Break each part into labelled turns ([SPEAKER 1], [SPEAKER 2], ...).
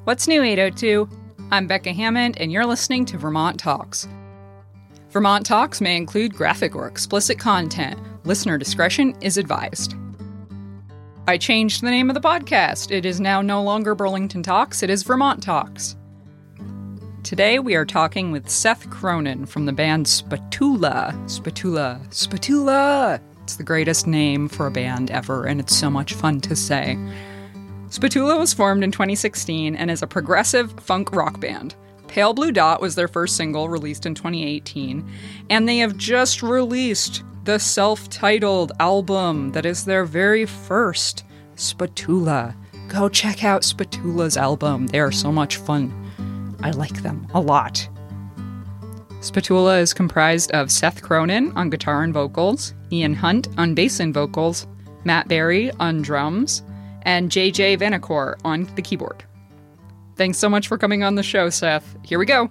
[SPEAKER 1] What's new, 802? I'm Becca Hammond, and you're listening to Vermont Talks. Vermont Talks may include graphic or explicit content. Listener discretion is advised. I changed the name of the podcast. It is now no longer Burlington Talks, it is Vermont Talks. Today we are talking with Seth Cronin from the band Spatula. Spatula! It's the greatest name for a band ever, and it's so much fun to say. Spatula was formed in 2016 and is a progressive funk rock band. Pale Blue Dot was their first single, released in 2018, and they have just released the self-titled album that is their very first, Spatula. Go check out Spatula's album. They are so much fun. I like them a lot. Spatula is comprised of Seth Cronin on guitar and vocals, Ian Hunt on bass and vocals, Matt Berry on drums, and JJ Vanacore on the keyboard. Thanks so much for coming on the show, Seth. Here we go.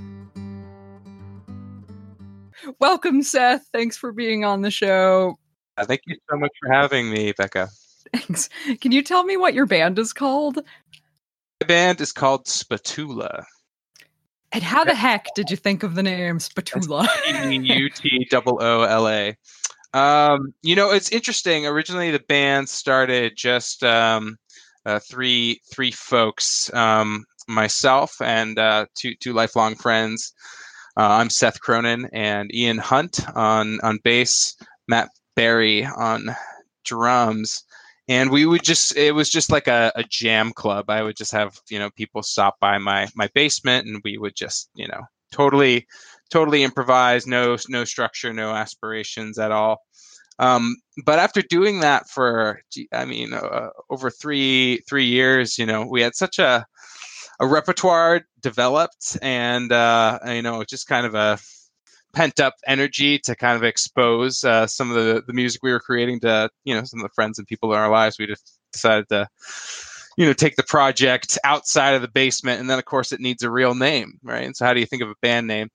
[SPEAKER 1] Welcome, Seth. Thanks for being on the show.
[SPEAKER 2] Thank you so much for having me, Becca.
[SPEAKER 1] Thanks. Can you tell me what your band is called?
[SPEAKER 2] My band is called Spatula.
[SPEAKER 1] And how the heck did you think of the name Spatula?
[SPEAKER 2] Spatoola. It's interesting. Originally, the band started just three folks, myself and two lifelong friends. I'm Seth Cronin and Ian Hunt on bass, Matt Berry on drums. And it was just like a jam club. I would just have, people stop by my basement and we would just, totally improvise, no structure, no aspirations at all. But after doing that for, over three years, we had such a repertoire developed and, just kind of a pent up energy to kind of expose some of the music we were creating to, some of the friends and people in our lives. We just decided to, take the project outside of the basement. And then, of course, it needs a real name, right? And so how do you think of a band name?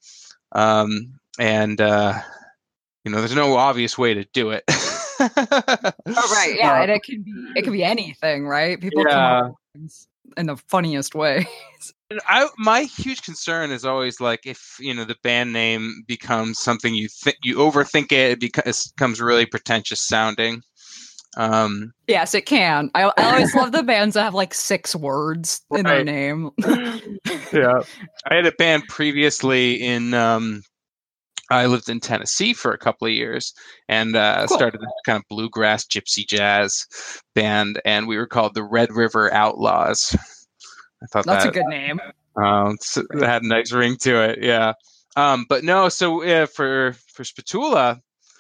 [SPEAKER 2] There's no obvious way to do it.
[SPEAKER 1] Oh, right. Yeah. And it can be anything, right? People come up with things in the funniest ways.
[SPEAKER 2] My huge concern is always like if the band name becomes something you overthink it becomes really pretentious sounding.
[SPEAKER 1] Yes, it can. I always love the bands that have like 6 words in their name.
[SPEAKER 2] Yeah, I had a band previously in. I lived in Tennessee for a couple of years and
[SPEAKER 1] Cool.
[SPEAKER 2] started this kind of bluegrass gypsy jazz band, and we were called the Red River Outlaws. I thought
[SPEAKER 1] that's a good name.
[SPEAKER 2] It had a nice ring to it, yeah. But no, so for Spatula,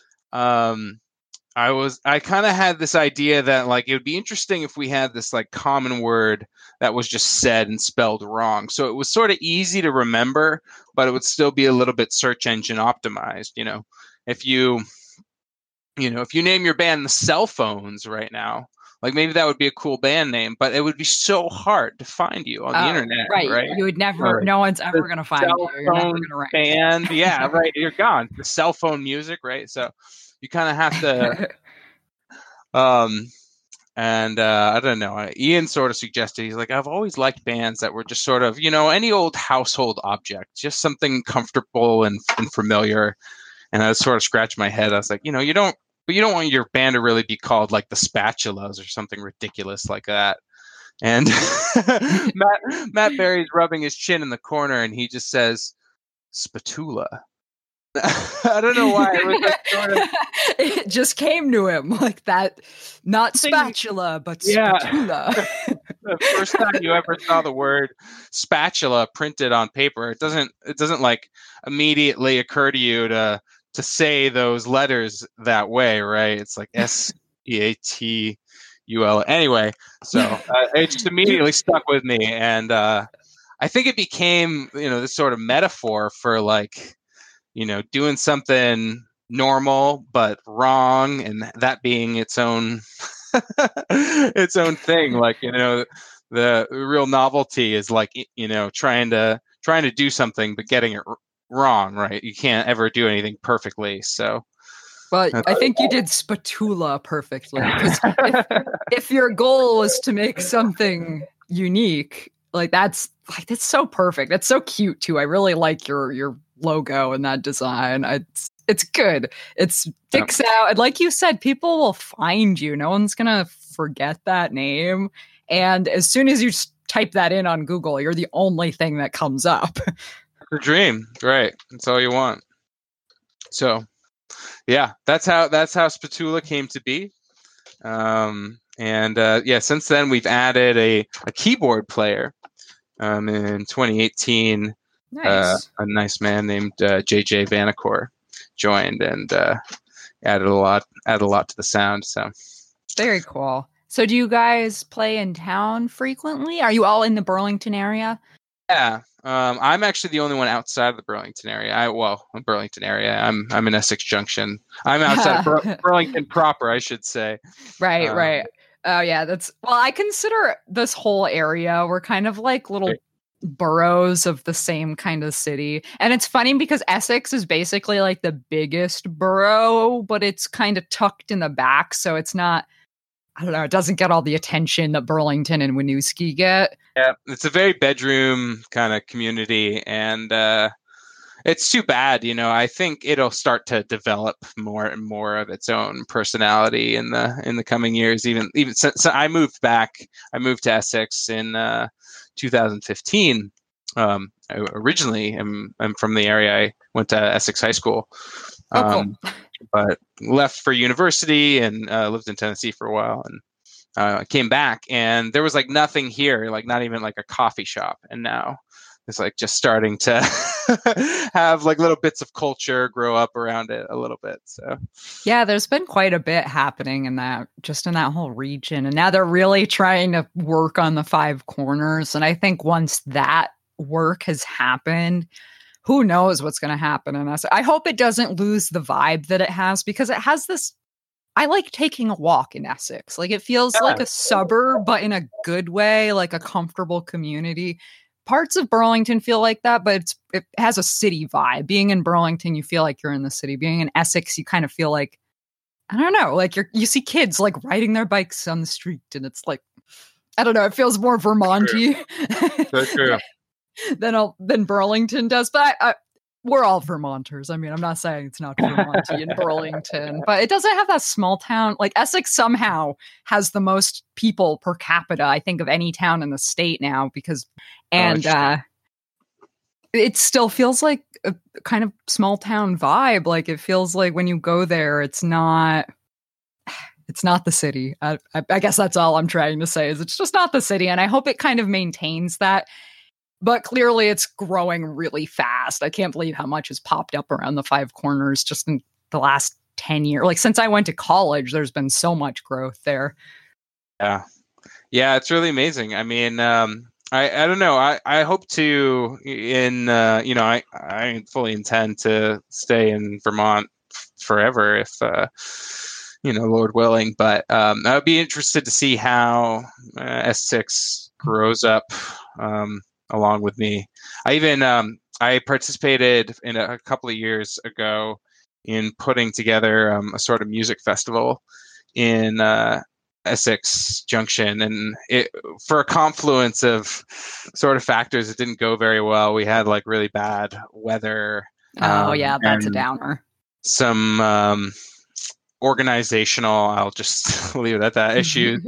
[SPEAKER 2] I kind of had this idea that like it would be interesting if we had this like common word that was just said and spelled wrong. So it was sort of easy to remember, but it would still be a little bit search engine optimized. If you name your band the Cell Phones right now, like maybe that would be a cool band name, but it would be so hard to find you on the internet. Right.
[SPEAKER 1] You would never, right. No one's ever going to find you. You're never going to rank.
[SPEAKER 2] Band, yeah, right. You're gone. The cell phone music, right? So you kind of have to, I don't know. Ian sort of suggested, he's like, I've always liked bands that were just sort of, any old household object, just something comfortable and familiar. And I sort of scratched my head. I was like, you don't want your band to really be called like the Spatulas or something ridiculous like that. And Matt Berry's rubbing his chin in the corner and he just says, Spatula. I don't know why. It was like sort of...
[SPEAKER 1] It just came to him like that. Not spatula, but spatula.
[SPEAKER 2] The first time you ever saw the word spatula printed on paper, it doesn't like immediately occur to you to say those letters that way, right? It's like Speatul. Anyway, so it just immediately stuck with me, and I think it became this sort of metaphor for like doing something normal but wrong, and that being its own thing. Like the real novelty is like trying to do something but getting it wrong, right? You can't ever do anything perfectly. So
[SPEAKER 1] But I think you did spatula perfectly. Because if your goal was to make something unique, Like that's so perfect. It's so cute too. I really like your logo and that design. It's good. It sticks out. And like you said, people will find you. No one's gonna forget that name. And as soon as you type that in on Google, you're the only thing that comes up.
[SPEAKER 2] The dream, right? That's all you want. So, yeah, that's how Spatula came to be. Since then we've added a keyboard player. In 2018,
[SPEAKER 1] Nice.
[SPEAKER 2] a nice man named JJ Vanacore joined and added a lot to the sound. So
[SPEAKER 1] very cool. So do you guys play in town frequently? Are you all in the Burlington area?
[SPEAKER 2] Yeah. I'm actually the only one outside of the Burlington area. Burlington area. I'm in Essex Junction. I'm outside of Burlington proper, I should say.
[SPEAKER 1] Right, right. Oh yeah, I consider this whole area, we're kind of like little boroughs of the same kind of city. And it's funny because Essex is basically like the biggest borough, but it's kind of tucked in the back, so it's not, I don't know, it doesn't get all the attention that Burlington and Winooski get.
[SPEAKER 2] Yeah, it's a very bedroom kind of community, and it's too bad. I think it'll start to develop more and more of its own personality in the coming years. Even since I moved to Essex in 2015. Originally, I'm from the area. I went to Essex High School,
[SPEAKER 1] Cool.
[SPEAKER 2] but left for university and lived in Tennessee for a while, and came back, and there was like nothing here, like not even like a coffee shop, and now it's like just starting to have like little bits of culture grow up around it a little bit. So
[SPEAKER 1] yeah, there's been quite a bit happening in that whole region, and now they're really trying to work on the Five Corners. And I think once that work has happened, who knows what's going to happen in us. I hope it doesn't lose the vibe that it has, because it has this, I like taking a walk in Essex. Like it feels like a suburb, but in a good way, like a comfortable community. Parts of Burlington feel like that, but it has a city vibe. Being in Burlington, you feel like you're in the city. Being in Essex, you kind of feel like, I don't know, like you see kids like riding their bikes on the street, and it's like, I don't know, it feels more Vermont-y than Burlington does. But we're all Vermonters. I mean, I'm not saying it's not Vermont-y in Burlington, but it doesn't have that small town. Like Essex somehow has the most people per capita, I think, of any town in the state now, because, and it still feels like a kind of small town vibe. Like it feels like when you go there, it's not the city. I guess that's all I'm trying to say, is it's just not the city. And I hope it kind of maintains that. But clearly it's growing really fast. I can't believe how much has popped up around the Five Corners just in the last 10 years. Like since I went to college, there's been so much growth there.
[SPEAKER 2] Yeah. Yeah, it's really amazing. I mean, I don't know. I hope to I fully intend to stay in Vermont forever if Lord willing. But I would be interested to see how S6 grows up along with me. I participated in a couple of years ago in putting together a sort of music festival in Essex Junction, and for a confluence of sort of factors, it didn't go very well. We had like really bad weather.
[SPEAKER 1] That's a downer.
[SPEAKER 2] Some organizational, I'll just leave it at that, issues.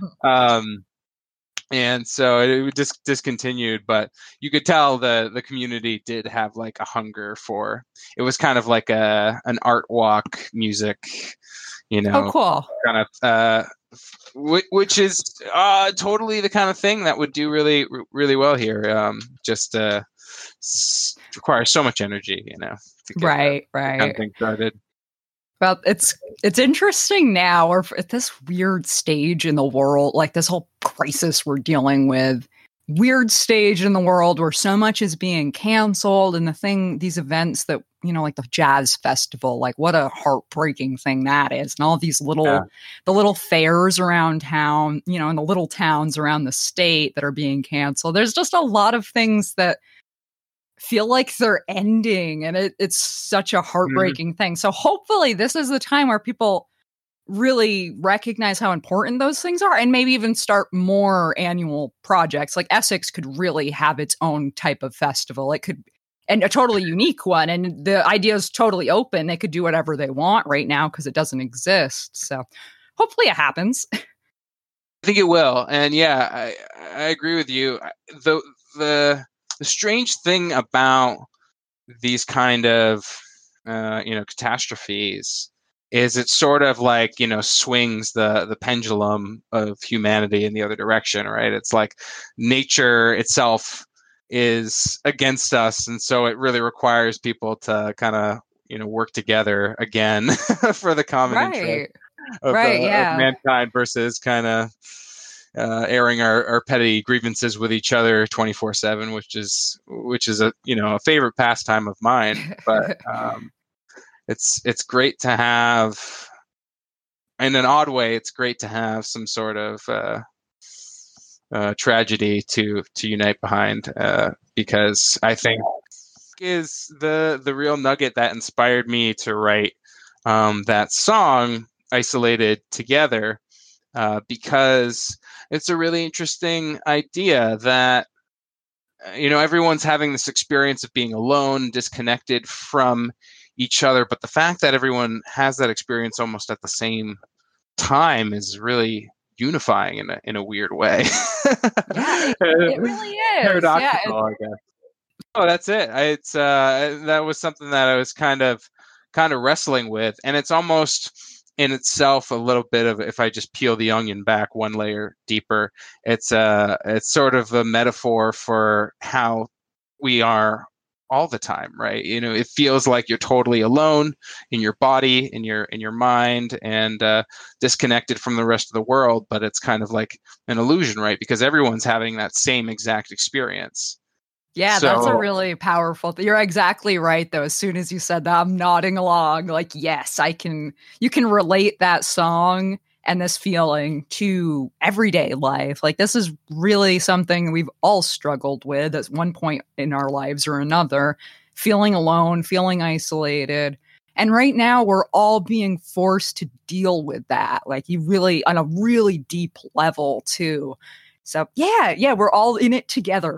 [SPEAKER 2] And so it just discontinued, but you could tell the community did have like a hunger for, it was kind of like an art walk music,
[SPEAKER 1] Oh, cool.
[SPEAKER 2] kind of, which is totally the kind of thing that would do really, really well here. Just requires so much energy, to get
[SPEAKER 1] right.
[SPEAKER 2] kind of thing started.
[SPEAKER 1] Well, it's interesting now, or at this weird stage in the world, like this whole crisis we're dealing with, weird stage in the world where so much is being canceled, and these events that, like the jazz festival, like what a heartbreaking thing that is. And all these the little fairs around town, in the little towns around the state that are being canceled. There's just a lot of things that feel like they're ending, and it's such a heartbreaking thing. So hopefully this is the time where people really recognize how important those things are, and maybe even start more annual projects. Like Essex could really have its own type of festival. It could, and a totally unique one. And the idea is totally open. They could do whatever they want right now because it doesn't exist. So hopefully it happens.
[SPEAKER 2] I think it will. And yeah, I agree with you. The strange thing about these kind of catastrophes is it sort of like, swings the pendulum of humanity in the other direction, right? It's like nature itself is against us, and so it really requires people to kind of work together again for the common interest of mankind, versus kind of airing our petty grievances with each other 24/7, which is a a favorite pastime of mine. But it's great to have, in an odd way, it's great to have some sort of tragedy to unite behind, because I think is the real nugget that inspired me to write that song, Isolated Together, because it's a really interesting idea that everyone's having this experience of being alone, disconnected from each other, but the fact that everyone has that experience almost at the same time is really unifying in a weird way.
[SPEAKER 1] Yeah, it really is.
[SPEAKER 2] Paradoxical, I guess. Oh, that's it. It's that was something that I was kind of wrestling with, and it's almost in itself a little bit of, if I just peel the onion back one layer deeper, it's sort of a metaphor for how we are all the time, right? It feels like you're totally alone in your body, in your mind, and disconnected from the rest of the world. But it's kind of like an illusion, right? Because everyone's having that same exact experience.
[SPEAKER 1] Yeah, that's a really powerful thing. You're exactly right, though. As soon as you said that, I'm nodding along. Like, yes, you can relate that song and this feeling to everyday life. Like, this is really something we've all struggled with at one point in our lives or another, feeling alone, feeling isolated. And right now we're all being forced to deal with that. Like, you really, on a really deep level too. So yeah, we're all in it together.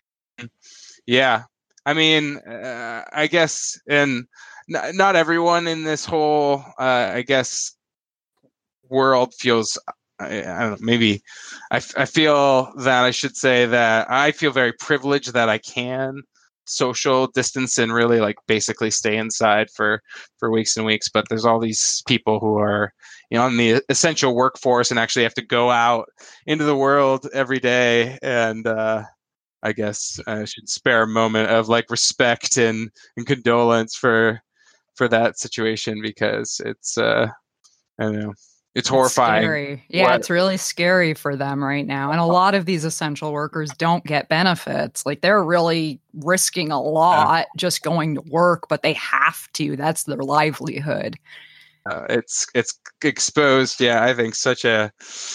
[SPEAKER 2] Yeah, I mean, I guess, and not everyone in this whole, I guess, world feels. I don't know. Maybe I feel that I should say that I feel very privileged that I can social distance and really like basically stay inside for weeks and weeks. But there's all these people who are in the essential workforce and actually have to go out into the world every day, and I guess I should spare a moment of like respect and condolence for that situation, because it's I don't know, it's horrifying.
[SPEAKER 1] Scary. Yeah, it's really scary for them right now. And a lot of these essential workers don't get benefits. Like, they're really risking a lot just going to work, but they have to. That's their livelihood.
[SPEAKER 2] It's exposed, I think, such a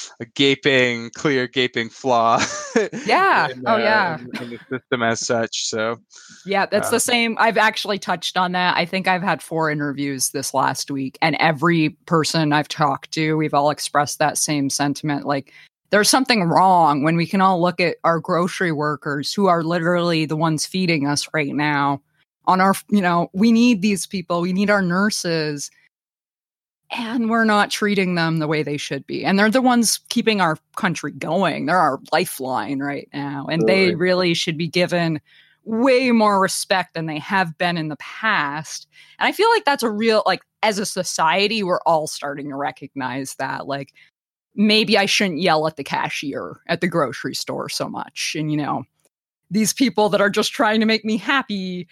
[SPEAKER 2] clear gaping flaw.
[SPEAKER 1] Yeah.
[SPEAKER 2] in the system as such. So
[SPEAKER 1] yeah, that's the same. I've actually touched on that. I think I've had 4 interviews this last week, and every person I've talked to, we've all expressed that same sentiment. Like, there's something wrong when we can all look at our grocery workers who are literally the ones feeding us right now on our, we need these people. We need our nurses. And we're not treating them the way they should be. And they're the ones keeping our country going. They're our lifeline right now. And they really should be given way more respect than they have been in the past. And I feel like that's a real, like, as a society, we're all starting to recognize that. Like, maybe I shouldn't yell at the cashier at the grocery store so much. And, these people that are just trying to make me happy,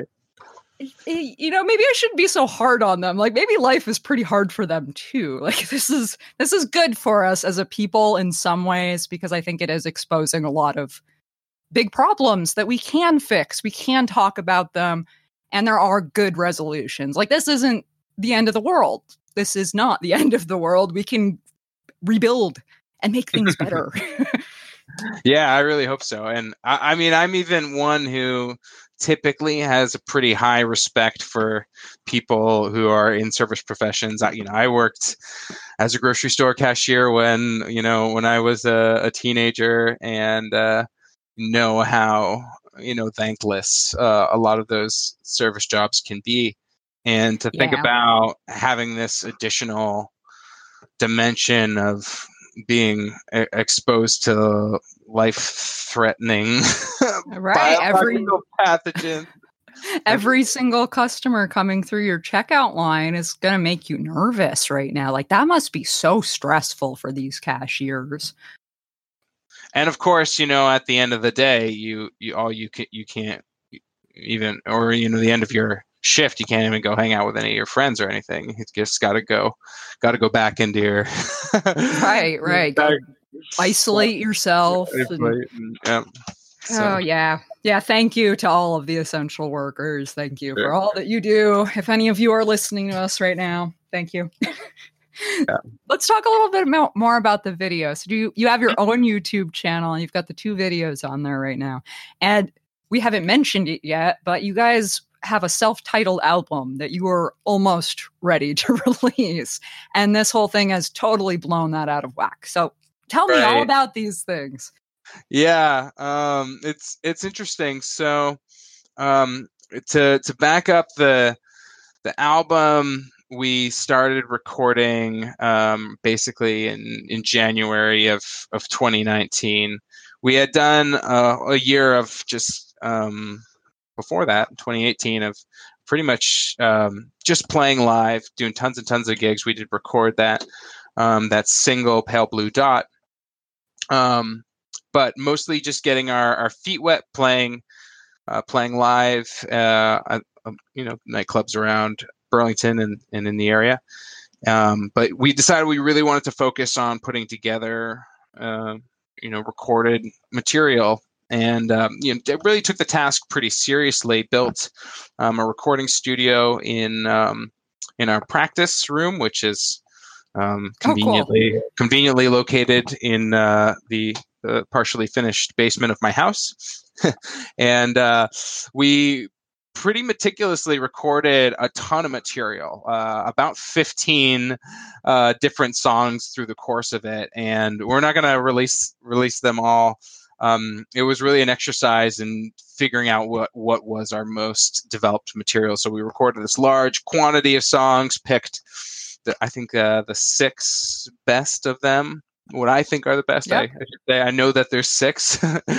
[SPEAKER 1] maybe I shouldn't be so hard on them. Like, maybe life is pretty hard for them too. Like, this is good for us as a people in some ways, because I think it is exposing a lot of big problems that we can fix. We can talk about them, and there are good resolutions. Like, this isn't the end of the world. This is not the end of the world. We can rebuild and make things better.
[SPEAKER 2] Yeah, I really hope so. And I mean, I'm even one who typically has a pretty high respect for people who are in service professions. I worked as a grocery store cashier when I was a teenager, and know how thankless a lot of those service jobs can be, and to think about having this additional dimension of being exposed to life-threatening biological pathogens.
[SPEAKER 1] Every single customer coming through your checkout line is going to make you nervous right now. Like, that must be so stressful for these cashiers.
[SPEAKER 2] And of course, at the end of the day, you can't even, or the end of your shift, you can't even go hang out with any of your friends or anything. You just got to go back into your
[SPEAKER 1] right. Go isolate yourself. Oh yeah. Thank you to all of the essential workers. Thank you for all that you do. If any of you are listening to us right now, thank you. Let's talk a little bit more about the video. So you have your own YouTube channel, and you've got the 2 videos on there right now. And we haven't mentioned it yet, but you guys have a self-titled album that you are almost ready to release. And this whole thing has totally blown that out of whack. So tell me all about these things.
[SPEAKER 2] Yeah, it's interesting. So to back up the album, we started recording basically in January of 2019. We had done a year of just before that, 2018, of pretty much just playing live, doing tons and tons of gigs. We did record that single Pale Blue Dot, but mostly just getting our feet wet, playing live, nightclubs around Burlington and in the area. But we decided we really wanted to focus on putting together, recorded material. And really took the task pretty seriously. Built a recording studio in our practice room, which is conveniently located in the partially finished basement of my house. And we pretty meticulously recorded a ton of material, about 15 different songs through the course of it, and we're not going to release them all. It was really an exercise in figuring out what was our most developed material. So we recorded this large quantity of songs, picked the 6 best of them. What I think are the best. Yep. I should say. I know that there's 6,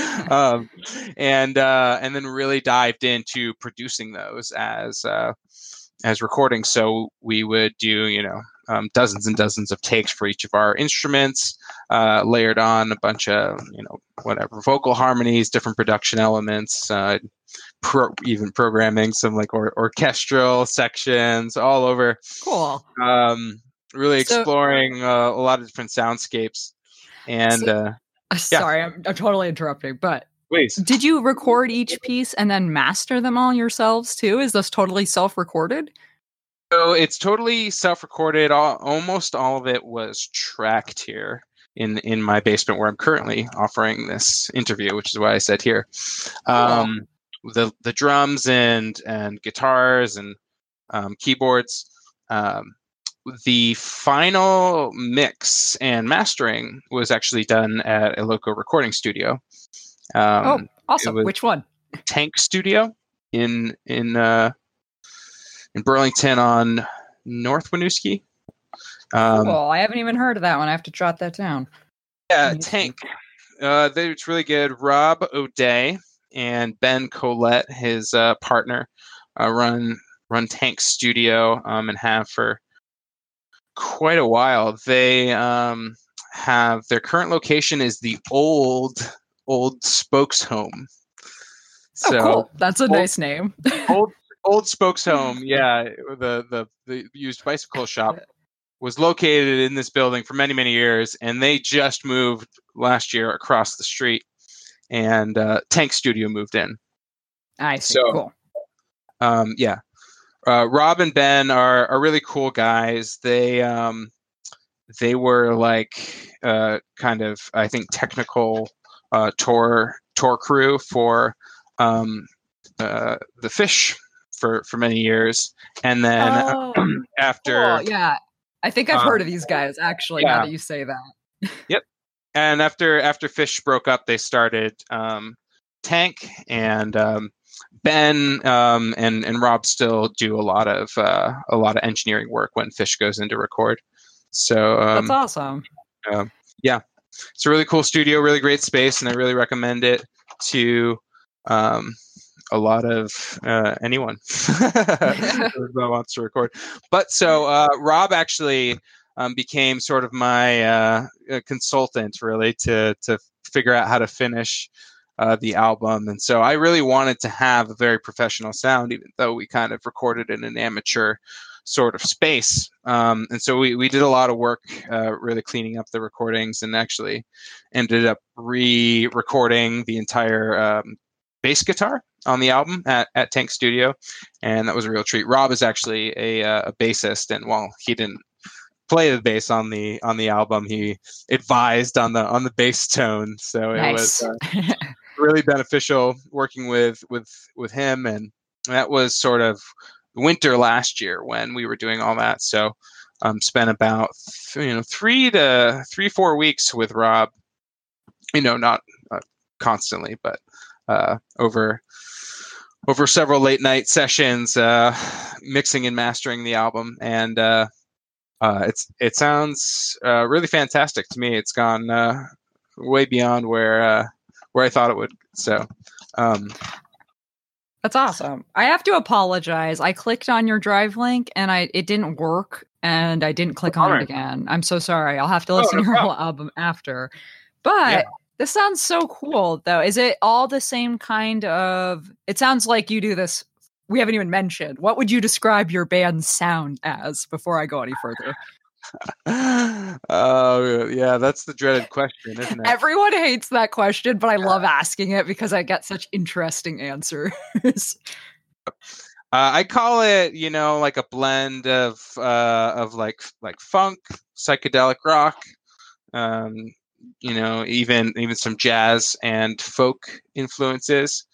[SPEAKER 2] and then really dived into producing those as recordings. So we would do dozens and dozens of takes for each of our instruments, layered on a bunch of vocal harmonies, different production elements, even programming some orchestral sections all over.
[SPEAKER 1] Cool.
[SPEAKER 2] Really exploring a lot of different soundscapes. And
[SPEAKER 1] sorry, I'm totally interrupting, but
[SPEAKER 2] please.
[SPEAKER 1] Did you record each piece and then master them all yourselves too? Is this totally self-recorded?
[SPEAKER 2] So it's totally self-recorded. Almost all of it was tracked here in my basement, where I'm currently offering this interview, which is why I said here. The drums and guitars and keyboards. The final mix and mastering was actually done at a local recording studio.
[SPEAKER 1] Awesome! Which one?
[SPEAKER 2] Tank Studio in Burlington on North Winooski.
[SPEAKER 1] Cool. I haven't even heard of that one. I have to jot that down.
[SPEAKER 2] Yeah, Tank. It's really good. Rob O'Day and Ben Colette, his partner, run Tank Studio and have for quite a while. They have their current location is the old Spokes Home.
[SPEAKER 1] So cool. That's a nice name.
[SPEAKER 2] Old Spokes Home. Yeah, the used bicycle shop was located in this building for many, many years, and they just moved last year across the street, and Tank Studio moved in.
[SPEAKER 1] I see. So, cool.
[SPEAKER 2] Rob and Ben are really cool guys. They were kind of, I think, technical tour crew for the Fish for many years, and then after
[SPEAKER 1] cool. Yeah, I think I've heard of these guys actually. Now that you say that.
[SPEAKER 2] Yep. And after Fish broke up, they started Tank, and Ben and Rob still do a lot of engineering work when Fish goes in to record. So
[SPEAKER 1] that's awesome.
[SPEAKER 2] Yeah, it's a really cool studio, really great space, and I really recommend it to a lot of anyone who wants to record. But so Rob actually became sort of my consultant, really, to figure out how to finish the album. And so I really wanted to have a very professional sound, even though we kind of recorded in an amateur sort of space. And so we did a lot of work really cleaning up the recordings, and actually ended up re-recording the entire bass guitar on the album at Tank Studio. And that was a real treat. Rob is actually a bassist, and while he didn't play the bass on the album, he advised on the bass tone. So it was really beneficial working with him. And that was sort of winter last year when we were doing all that. So spent about 3-4 weeks with Rob, not constantly, but over several late night sessions, mixing and mastering the album. And it sounds really fantastic to me. It's gone way beyond where I thought it would. So
[SPEAKER 1] that's awesome. I have to apologize. I clicked on your drive link and it didn't work, and I didn't click on it again. I'm so sorry. I'll have to listen to your whole album after. But this sounds so cool, though. Is it all the same kind of... It sounds like you do this... We haven't even mentioned. What would you describe your band's sound as before I go any further?
[SPEAKER 2] Oh, yeah, that's the dreaded question, isn't it?
[SPEAKER 1] Everyone hates that question, but I love asking it because I get such interesting answers.
[SPEAKER 2] I call it, like a blend of like funk, psychedelic rock, even some jazz and folk influences.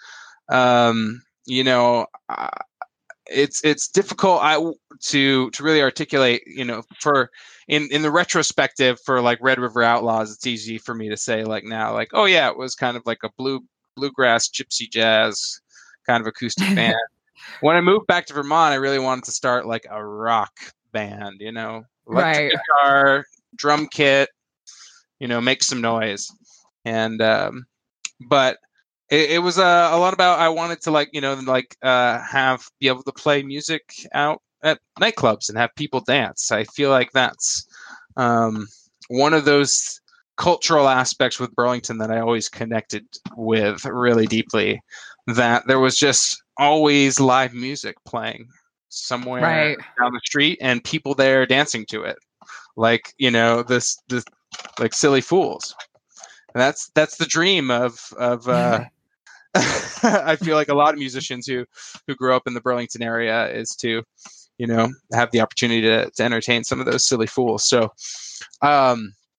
[SPEAKER 2] It's difficult to really articulate, for in the retrospective for like Red River Outlaws. It's easy for me to say like now, like, oh yeah, it was kind of like a bluegrass gypsy jazz kind of acoustic band. When I moved back to Vermont, I really wanted to start like a rock band, electric guitar, drum kit, make some noise. And but it was a lot about, I wanted to be able to play music out at nightclubs and have people dance. I feel like that's one of those cultural aspects with Burlington that I always connected with really deeply, that there was just always live music playing somewhere down the street and people there dancing to it. Like, this like silly fools. And that's the dream of I feel like a lot of musicians who grew up in the Burlington area is to, have the opportunity to entertain some of those silly fools. So, a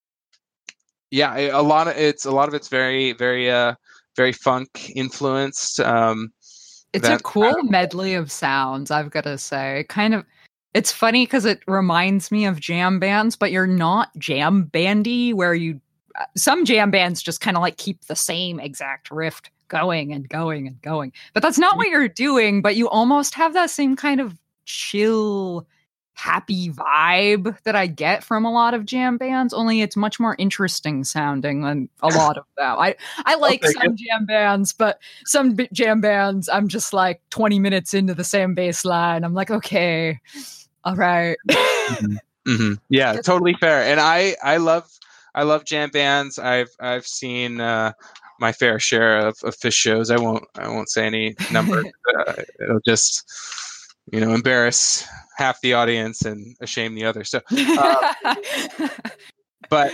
[SPEAKER 2] lot of it's very, very, very funk influenced.
[SPEAKER 1] It's a cool medley of sounds, I've got to say. It's funny because it reminds me of jam bands, but you're not jam bandy, where some jam bands just kind of like keep the same exact riff going and going and going. But that's not what you're doing, but you almost have that same kind of chill, happy vibe that I get from a lot of jam bands, only it's much more interesting sounding than a lot of them. I like some jam bands, but some jam bands, I'm just like 20 minutes into the same bass line. I'm like, okay, all right.
[SPEAKER 2] Mm-hmm. Mm-hmm. Yeah, totally fair. And I love jam bands. I've seen my fair share of Fish shows. I won't say any number. It'll just embarrass half the audience and shame the other. So, but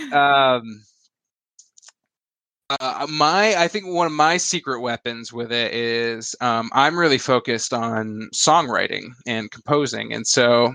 [SPEAKER 2] I think one of my secret weapons with it is I'm really focused on songwriting and composing, and so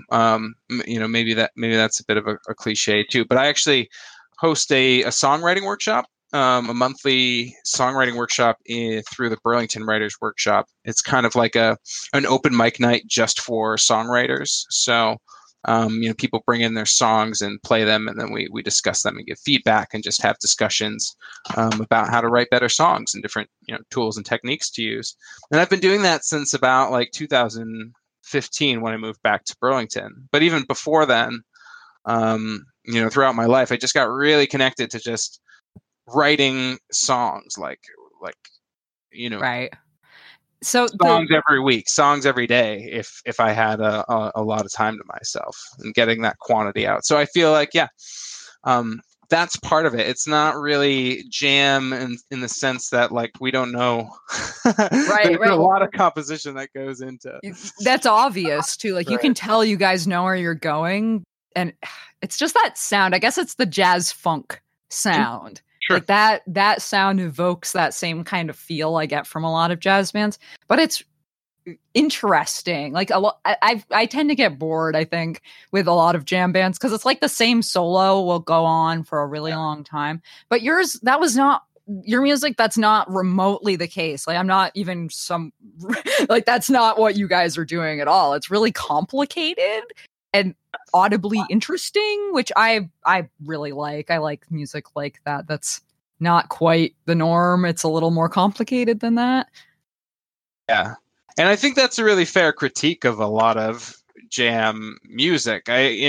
[SPEAKER 2] maybe that's a bit of a cliche too. But I actually host a songwriting workshop a monthly songwriting workshop through the Burlington Writers Workshop. It's kind of like an open mic night just for songwriters. So, people bring in their songs and play them, and then we discuss them and give feedback and just have discussions about how to write better songs and different tools and techniques to use. And I've been doing that since about like 2015 when I moved back to Burlington. But even before then, throughout my life, I just got really connected to just writing songs,
[SPEAKER 1] right. So
[SPEAKER 2] songs every week, songs every day, if I had a lot of time to myself, and getting that quantity out. So I feel like, that's part of it. It's not really jam in the sense that like we don't know. There's a lot of composition that goes into.
[SPEAKER 1] That's obvious too. Like you can tell you guys know where you're going, and it's just that sound. I guess it's the jazz funk sound. Sure. Like that sound evokes that same kind of feel I get from a lot of jazz bands, but it's interesting. Like I tend to get bored, I think, with a lot of jam bands because it's like the same solo will go on for a really long time. But your music, that's not remotely the case. Like I'm not even like that's not what you guys are doing at all. It's really complicated and audibly interesting, which I really like. I like music like that. That's not quite the norm. It's a little more complicated than that.
[SPEAKER 2] Yeah. And I think that's a really fair critique of a lot of jam music.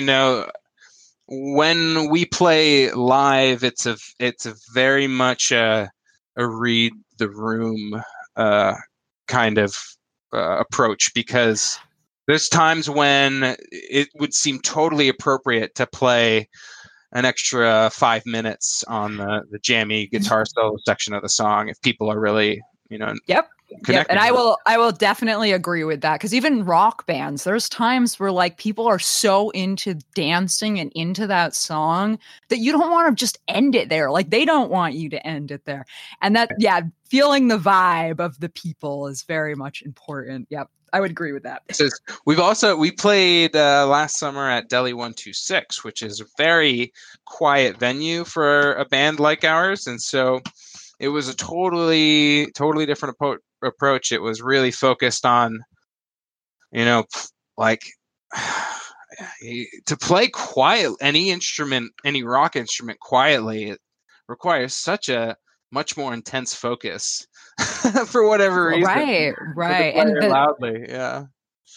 [SPEAKER 2] When we play live, it's a very much a read the room kind of approach, because there's times when it would seem totally appropriate to play an extra 5 minutes on the jammy guitar solo section of the song if people are really,
[SPEAKER 1] Yep. And I will definitely agree with that, because even rock bands, there's times where like people are so into dancing and into that song that you don't want to just end it there. Like they don't want you to end it there. And that, feeling the vibe of the people is very much important. Yep. I would agree with that.
[SPEAKER 2] We played last summer at Deli 126, which is a very quiet venue for a band like ours. And so it was a totally different approach. It was really focused on, like to play quiet, any rock instrument quietly, it requires such a much more intense focus for whatever reason.
[SPEAKER 1] Right.
[SPEAKER 2] And loudly, yeah.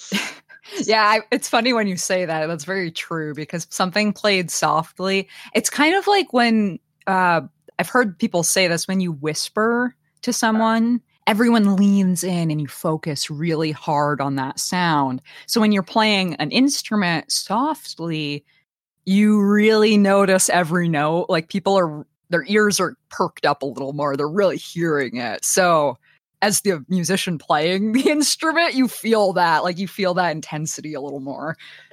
[SPEAKER 1] Yeah, it's funny when you say that. That's very true, because something played softly, it's kind of like when I've heard people say this, when you whisper to someone, everyone leans in and you focus really hard on that sound. So when you're playing an instrument softly, you really notice every note. Like their ears are perked up a little more. They're really hearing it. So as the musician playing the instrument, you feel that, like you feel that intensity a little more.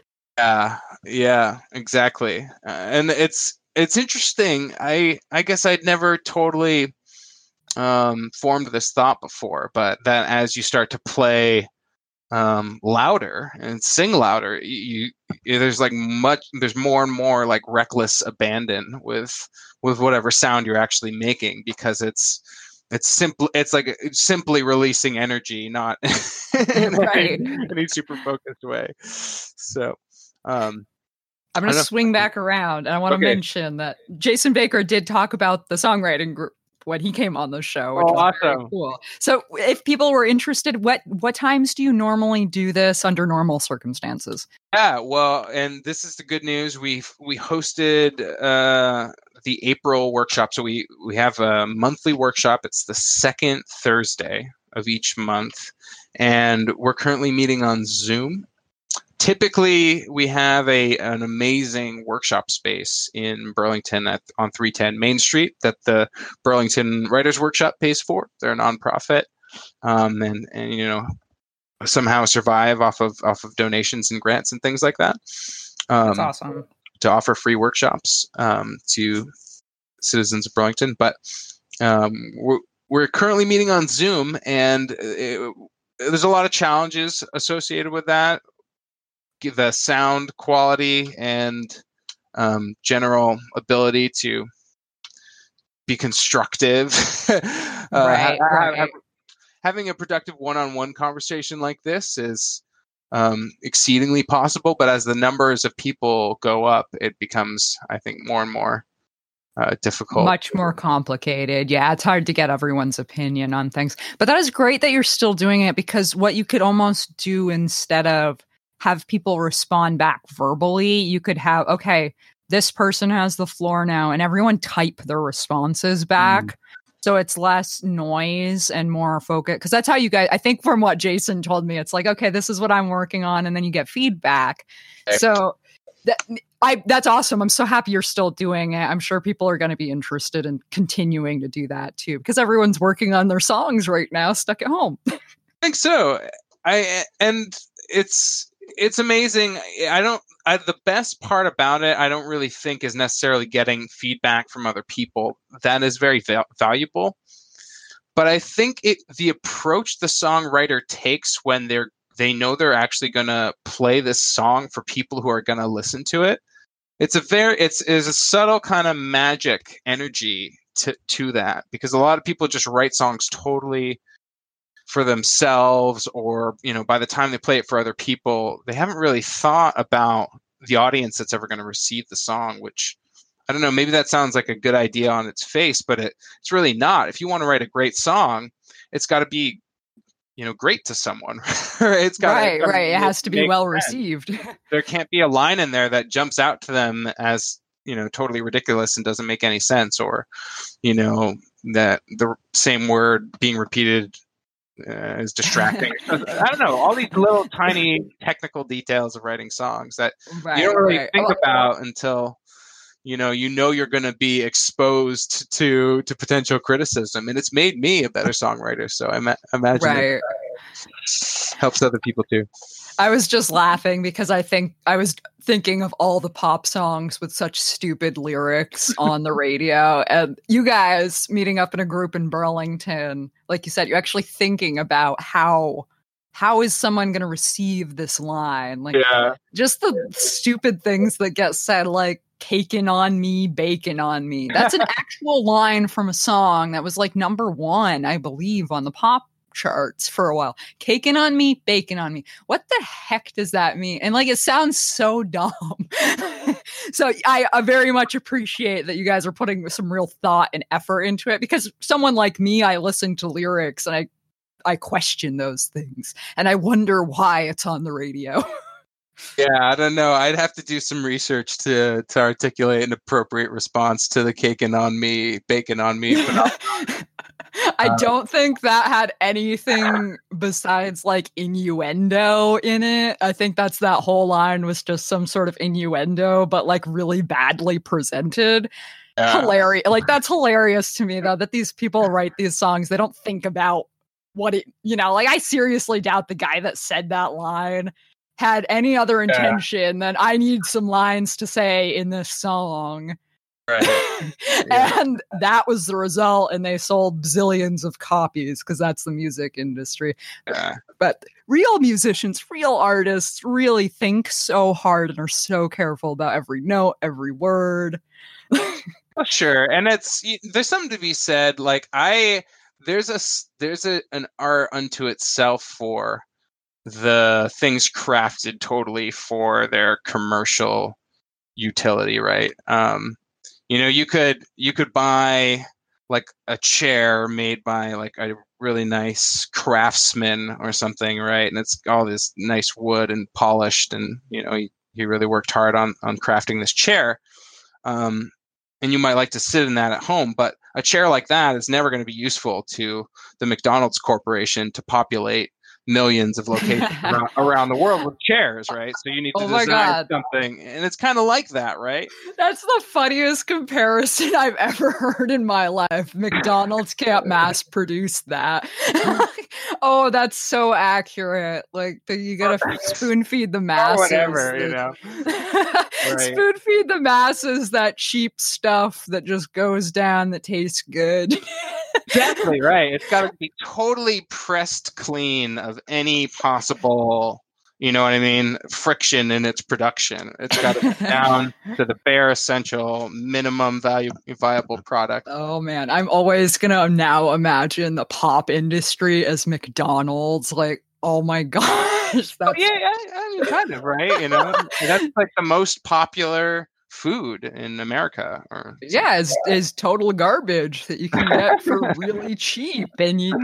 [SPEAKER 2] Yeah, exactly. And it's interesting. I guess I'd never totally formed this thought before, but that as you start to play louder and sing louder, there's more and more like reckless abandon with whatever sound you're actually making, because it's simply releasing energy, not in any super focused way. So
[SPEAKER 1] I'm going to swing back around, and I want to mention that Jason Baker did talk about the songwriting group when he came on the show, which was awesome. Very cool. So if people were interested, what times do you normally do this under normal circumstances?
[SPEAKER 2] Yeah, well, and this is the good news. We hosted the April workshop. So we have a monthly workshop. It's the second Thursday of each month, and we're currently meeting on Zoom. Typically, we have an amazing workshop space in Burlington on 310 Main Street that the Burlington Writers Workshop pays for. They're a nonprofit, and somehow survive off of donations and grants and things like that.
[SPEAKER 1] That's awesome.
[SPEAKER 2] To offer free workshops to citizens of Burlington, but we're currently meeting on Zoom, and there's a lot of challenges associated with that. The sound quality and general ability to be constructive.
[SPEAKER 1] Right, right.
[SPEAKER 2] Having a productive one-on-one conversation like this is exceedingly possible, but as the numbers of people go up, it becomes, I think, more and more difficult.
[SPEAKER 1] Much more complicated. Yeah, it's hard to get everyone's opinion on things. But that is great that you're still doing it, because what you could almost do instead of have people respond back verbally, you could have, okay, this person has the floor now, and everyone type their responses back. So it's less noise and more focus. Because that's how you guys, I think from what Jason told me, it's like, okay, this is what I'm working on. And then you get feedback. So that's awesome. I'm so happy you're still doing it. I'm sure people are going to be interested in continuing to do that too, because everyone's working on their songs right now, stuck at home.
[SPEAKER 2] I think so. And it's amazing. The best part about it, I don't really think is necessarily getting feedback from other people. That is very valuable. But I think the approach the songwriter takes when they know they're actually going to play this song for people who are going to listen to it, it's a subtle kind of magic energy to that, because a lot of people just write songs totally for themselves, or by the time they play it for other people, they haven't really thought about the audience that's ever going to receive the song, which, I don't know, maybe that sounds like a good idea on its face, but it's really not. If you want to write a great song, it's got to be great to someone. It's got
[SPEAKER 1] right. It has to be well received.
[SPEAKER 2] There can't be a line in there that jumps out to them as totally ridiculous and doesn't make any sense, or that the same word being repeated is distracting. I don't know, all these little tiny technical details of writing songs that you don't really think about until you're going to be exposed to potential criticism, and it's made me a better songwriter. So I imagine it helps other people too.
[SPEAKER 1] I was just laughing because I was thinking of all the pop songs with such stupid lyrics on the radio, and you guys meeting up in a group in Burlington, like you said, you're actually thinking about how is someone going to receive this line? Like, just the stupid things that get said, like caking on me, bacon on me. That's an actual line from a song that was like number 1, I believe, on the pop charts for a while. Caking on me, bacon on me. What the heck does that mean? And like, it sounds so dumb. So I very much appreciate that you guys are putting some real thought and effort into it, because someone like me, I listen to lyrics and I question those things, and I wonder why it's on the radio.
[SPEAKER 2] Yeah, I don't know. I'd have to do some research to articulate an appropriate response to the caking on me, bacon on me.
[SPEAKER 1] I don't think that had anything besides like innuendo in it. I think that whole line was just some sort of innuendo, but like really badly presented. Hilarious. Like, that's hilarious to me, though, that these people write these songs. They don't think about what it, like, I seriously doubt the guy that said that line had any other intention than I need some lines to say in this song.
[SPEAKER 2] Right.
[SPEAKER 1] And that was the result, and they sold zillions of copies, because that's the music industry. But real musicians, real artists really think so hard and are so careful about every note, every word.
[SPEAKER 2] Well, sure. And there's something to be said, like, there's an art unto itself for the things crafted totally for their commercial utility, right? You could buy like a chair made by like a really nice craftsman or something, right? And it's all this nice wood and polished, and he really worked hard on crafting this chair. And you might like to sit in that at home, but a chair like that is never going to be useful to the McDonald's Corporation to populate millions of locations around the world with chairs, right? So you need to design something, and it's kind of like that, right?
[SPEAKER 1] That's the funniest comparison I've ever heard in my life. McDonald's can't mass produce that. Oh, that's so accurate. Like, you gotta spoon feed the masses.
[SPEAKER 2] Or whatever,
[SPEAKER 1] Right. Spoon feed the masses that cheap stuff that just goes down, that tastes good.
[SPEAKER 2] Exactly right. It's got to be totally pressed clean of any possible you know what I mean, friction in its production. It's got to be down to the bare essential minimum viable product.
[SPEAKER 1] Oh man, I'm always gonna now imagine the pop industry as McDonald's. Like, oh my gosh, that's
[SPEAKER 2] yeah, I mean, kind of, right? You know, that's like the most popular food in America. Or
[SPEAKER 1] yeah, is total garbage that you can get for really cheap, and you.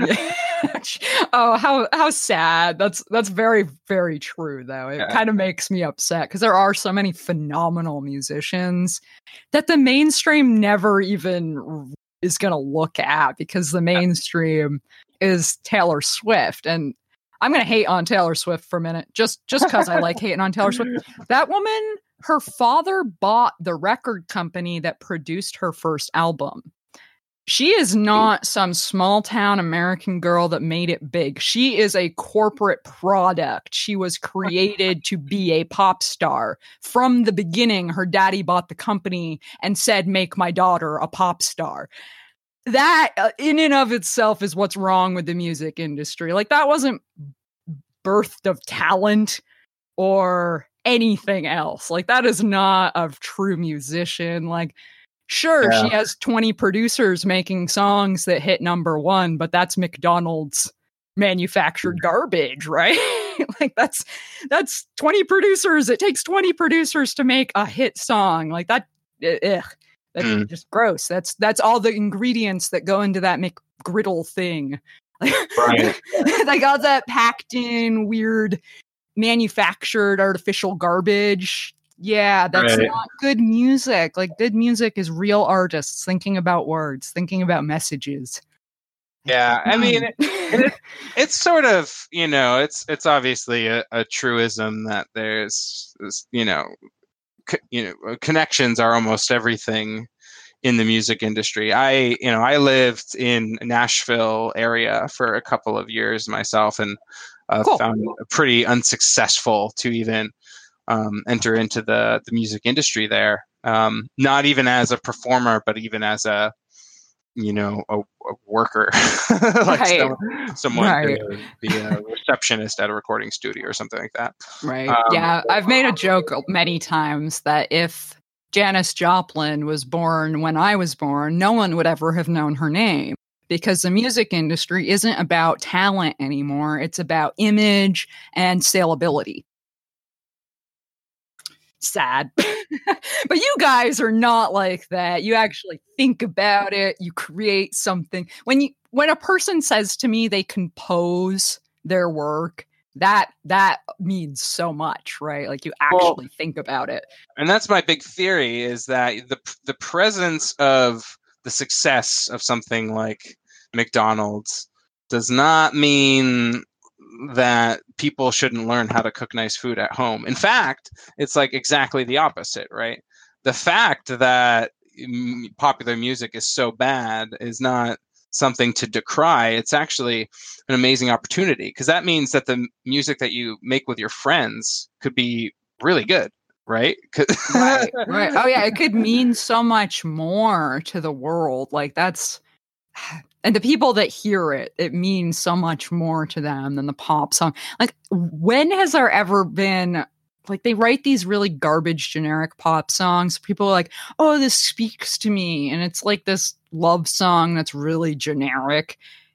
[SPEAKER 1] Oh, how sad. That's very, very true, though. It kind of makes me upset because there are so many phenomenal musicians that the mainstream never even is going to look at, because the mainstream is Taylor Swift. And I'm going to hate on Taylor Swift for a minute, just because I like hating on Taylor Swift. That woman, her father bought the record company that produced her first album. She is not some small town American girl that made it big. She is a corporate product. She was created to be a pop star. From the beginning, her daddy bought the company and said, make my daughter a pop star. That in and of itself is what's wrong with the music industry. Like, that wasn't birthed of talent or anything else. Like, that is not a true musician. Like, sure, she has 20 producers making songs that hit number one, but that's McDonald's manufactured garbage, right? Like, that's 20 producers. It takes 20 producers to make a hit song. Like, that, that's just gross. That's all the ingredients that go into that McGriddle thing.
[SPEAKER 2] Right.
[SPEAKER 1] Like, all that packed in weird manufactured artificial garbage. Yeah, that's not good music. Like, good music is real artists thinking about words, thinking about messages.
[SPEAKER 2] Yeah, I mean, it's sort of, you know, it's obviously a truism that there's, you know, connections are almost everything in the music industry. I lived in Nashville area for a couple of years myself, and found it pretty unsuccessful to even enter into the music industry there. Not even as a performer, but even as a worker, like someone to be a receptionist at a recording studio or something like that.
[SPEAKER 1] Right. Yeah. I've made a joke many times that if Janis Joplin was born when I was born, no one would ever have known her name, because the music industry isn't about talent anymore. It's about image and saleability. Sad. But you guys are not like that. You actually think about it. You create something. When a person says to me they compose their work, that means so much, right? Like, you actually think about it.
[SPEAKER 2] And that's my big theory, is that the presence of the success of something like McDonald's does not mean that people shouldn't learn how to cook nice food at home. In fact, it's like exactly the opposite, right? The fact that popular music is so bad is not something to decry. It's actually an amazing opportunity, because that means that the music that you make with your friends could be really good, right?
[SPEAKER 1] Right. Oh yeah, it could mean so much more to the world. Like, and the people that hear it, it means so much more to them than the pop song. Like, when has there ever been, like, they write these really garbage generic pop songs. People are like, oh, this speaks to me. And it's like this love song that's really generic.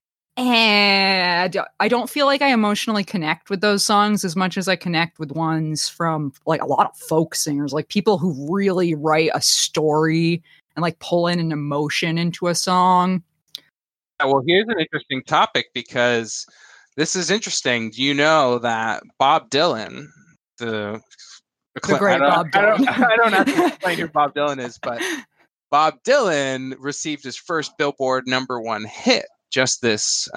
[SPEAKER 1] And I don't feel like I emotionally connect with those songs as much as I connect with ones from, like, a lot of folk singers, like people who really write a story and, like, pull in an emotion into a song.
[SPEAKER 2] Well, here's an interesting topic, because this is interesting. Do you know that Bob Dylan, the
[SPEAKER 1] great Bob Dylan.
[SPEAKER 2] I don't have to explain who Bob Dylan is, but Bob Dylan received his first Billboard #1 hit just this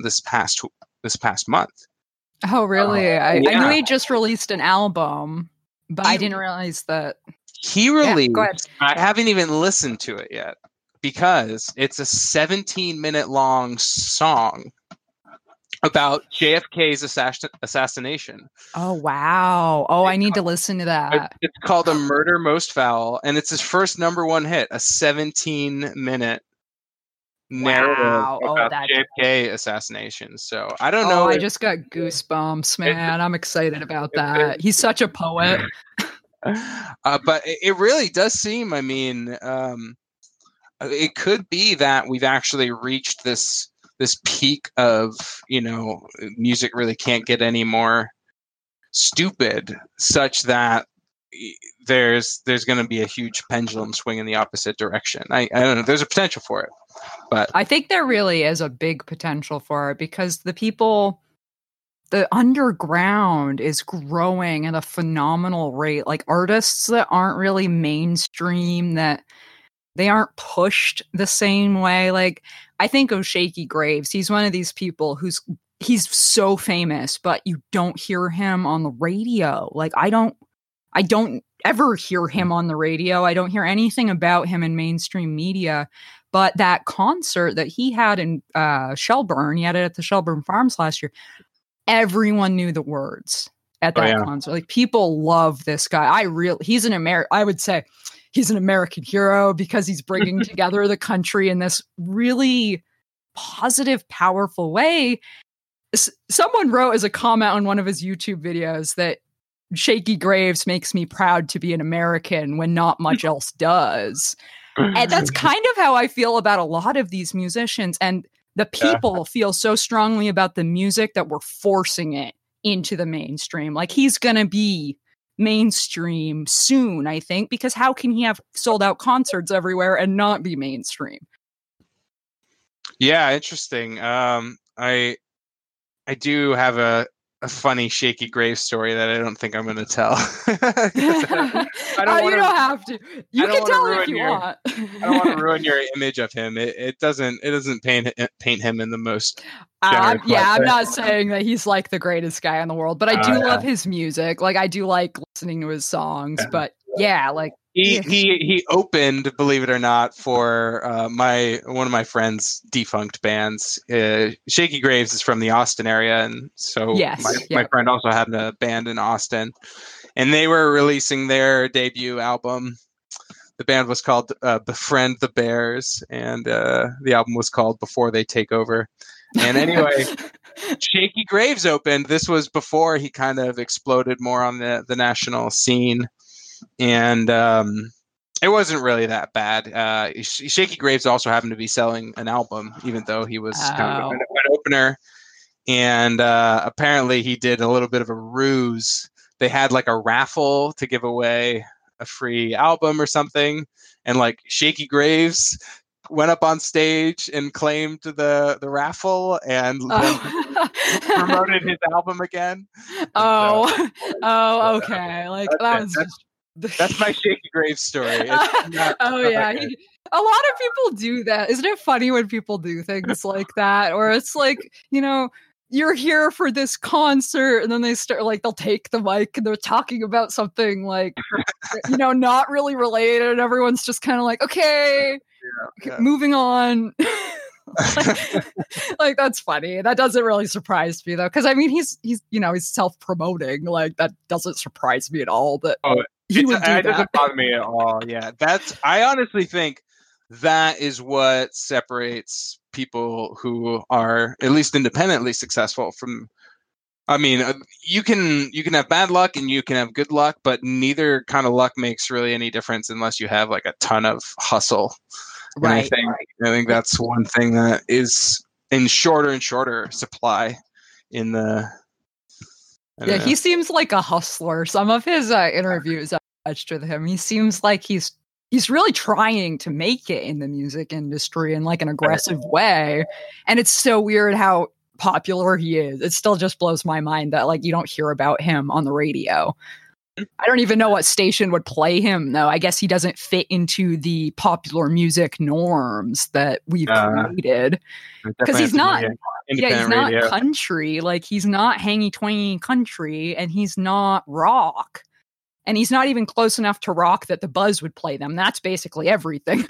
[SPEAKER 2] past month.
[SPEAKER 1] Oh, really? I knew he just released an album, but I didn't realize that
[SPEAKER 2] he released. Go ahead. I haven't even listened to it yet, because it's a 17-minute long song about JFK's assassination.
[SPEAKER 1] Oh, wow. Oh, I need to listen to that.
[SPEAKER 2] It's called A Murder Most Foul, and it's his first #1 hit, a 17-minute narrative about
[SPEAKER 1] that
[SPEAKER 2] JFK assassination. So I don't
[SPEAKER 1] Oh,
[SPEAKER 2] know.
[SPEAKER 1] I just got goosebumps, man. I'm excited about that. He's such a poet.
[SPEAKER 2] But it really does seem, I mean, it could be that we've actually reached this peak of, music really can't get any more stupid, such that there's going to be a huge pendulum swing in the opposite direction. I don't know. There's a potential for it, but
[SPEAKER 1] I think there really is a big potential for it because the underground is growing at a phenomenal rate. Like artists that aren't really mainstream, that they aren't pushed the same way. Like I think of Shaky Graves. He's one of these people he's so famous, but you don't hear him on the radio. Like I don't ever hear him on the radio. I don't hear anything about him in mainstream media. But that concert that he had in Shelburne, he had it at the Shelburne Farms last year. Everyone knew the words at that concert. Like people love this guy. I would say he's an American hero because he's bringing together the country in this really positive, powerful way. Someone wrote as a comment on one of his YouTube videos that Shaky Graves makes me proud to be an American when not much else does. And that's kind of how I feel about a lot of these musicians. And the people feel so strongly about the music that we're forcing it into the mainstream. Like he's going to be mainstream soon, I think, because how can he have sold out concerts everywhere and not be mainstream?
[SPEAKER 2] Yeah, interesting. I do have a funny Shaky Graves story that I don't think I'm going to tell.
[SPEAKER 1] You don't have to. You can tell it if you want.
[SPEAKER 2] I don't want to ruin your image of him. It doesn't paint him in the most.
[SPEAKER 1] I'm not saying that he's like the greatest guy in the world, but I do love his music. Like I do like listening to his songs. But like
[SPEAKER 2] he opened, believe it or not, for one of my friend's defunct bands. Shaky Graves is from the Austin area, and so my friend also had a band in Austin, and they were releasing their debut album. The band was called Befriend the Bears, and the album was called Before They Take Over. And anyway, Shaky Graves opened. This was before he kind of exploded more on the national scene. And it wasn't really that bad. Shaky Graves also happened to be selling an album, even though he was kind of an opener. And apparently he did a little bit of a ruse. They had like a raffle to give away a free album or something. And like Shaky Graves went up on stage and claimed the raffle and promoted his album again.
[SPEAKER 1] Okay. Like that was
[SPEAKER 2] that's my Shaky Graves story.
[SPEAKER 1] A lot of people do that. Isn't it funny when people do things like that? Or it's like, you're here for this concert, and then they start like they'll take the mic and they're talking about something like, not really related, and everyone's just kind of like, okay, moving on. Like that's funny. That doesn't really surprise me though, because I mean he's self-promoting. Like that doesn't surprise me at all. That he would do that.
[SPEAKER 2] It doesn't bother me at all. Yeah, I honestly think that is what separates people who are at least independently successful from. I mean, you can have bad luck and you can have good luck, but neither kind of luck makes really any difference unless you have like a ton of hustle.
[SPEAKER 1] Right.
[SPEAKER 2] And I think that's one thing that is in shorter and shorter supply in the.
[SPEAKER 1] He seems like a hustler. Some of his interviews I've watched with him, he seems like he's really trying to make it in the music industry in like an aggressive way. And it's so weird how popular he is. It still just blows my mind that like you don't hear about him on the radio. I don't even know what station would play him, though. I guess he doesn't fit into the popular music norms that we've created. Because he's not country. Like, he's not hangy-twangy country, and he's not rock. And he's not even close enough to rock that the Buzz would play them. That's basically everything.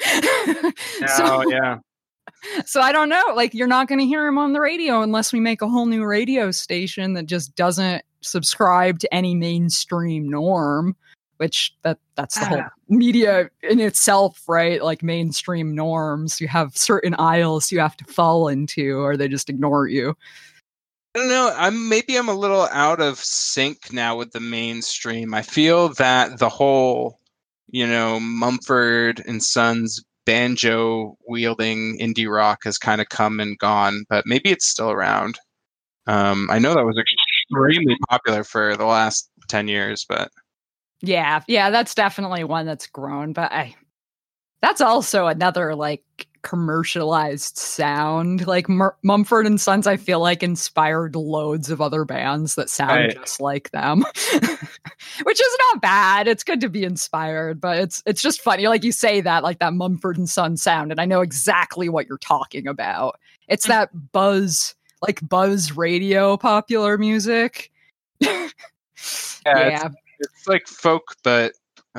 [SPEAKER 1] So I don't know. Like, you're not going to hear him on the radio unless we make a whole new radio station that just doesn't subscribe to any mainstream norm, which that's the whole media in itself, right? Like mainstream norms. You have certain aisles you have to fall into, or they just ignore you.
[SPEAKER 2] I don't know. I'm a little out of sync now with the mainstream. I feel that the whole, Mumford and Sons banjo wielding indie rock has kind of come and gone, but maybe it's still around. I know that was extremely popular for the last 10 years, but
[SPEAKER 1] yeah, that's definitely one that's grown, but that's also another like commercialized sound. Like Mumford and Sons, I feel like inspired loads of other bands that sound just like them, which is not bad. It's good to be inspired, but it's just funny. Like you say that, like that Mumford and Sons sound, and I know exactly what you're talking about. It's that buzz radio popular music.
[SPEAKER 2] yeah. It's like folk, but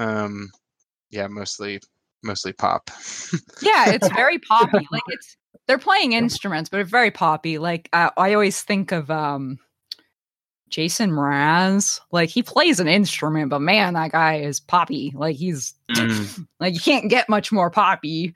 [SPEAKER 2] mostly pop.
[SPEAKER 1] Yeah, it's very poppy. Like they're playing instruments, but it's very poppy. Like I always think of Jason Mraz. Like he plays an instrument, but man, that guy is poppy. Like he's like you can't get much more poppy.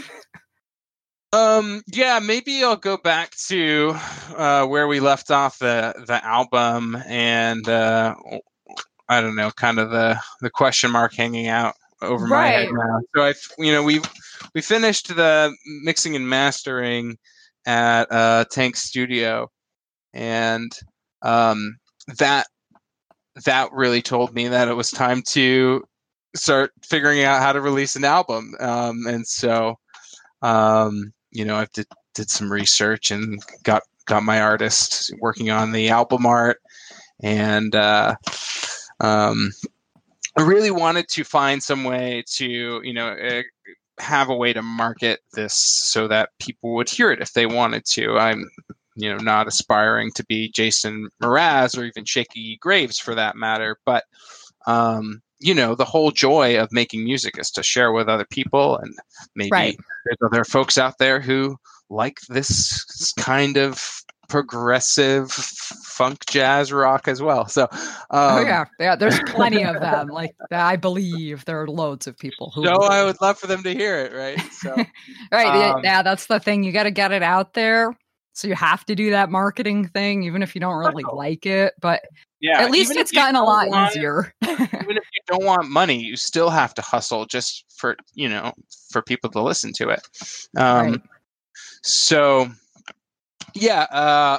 [SPEAKER 2] Yeah, maybe I'll go back to where we left off the album, and I don't know, kind of the question mark hanging out over my head now. So we finished the mixing and mastering at Tank Studio, and that really told me that it was time to start figuring out how to release an album. And so I did some research and got my artist working on the album art, and I really wanted to find some way to have a way to market this so that people would hear it if they wanted to. I'm not aspiring to be Jason Mraz or even Shaky Graves for that matter, but the whole joy of making music is to share with other people, and maybe there's other folks out there who like this kind of progressive funk jazz rock as well. So
[SPEAKER 1] there's plenty of them. Like I believe there are loads of people who
[SPEAKER 2] I would love for them to hear it, right? So
[SPEAKER 1] that's the thing. You got to get it out there. So you have to do that marketing thing, even if you don't really like it. But at least it's gotten a lot easier.
[SPEAKER 2] Even if you don't want money, you still have to hustle just for people to listen to it. So yeah,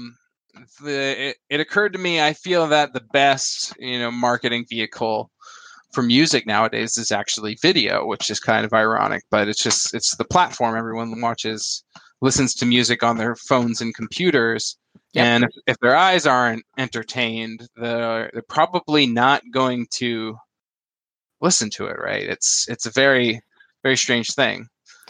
[SPEAKER 2] it occurred to me, I feel that the best marketing vehicle for music nowadays is actually video, which is kind of ironic, but it's the platform everyone listens to music on their phones and computers. Yep. And if their eyes aren't entertained, they're probably not going to listen to it, right? It's a very, very strange thing.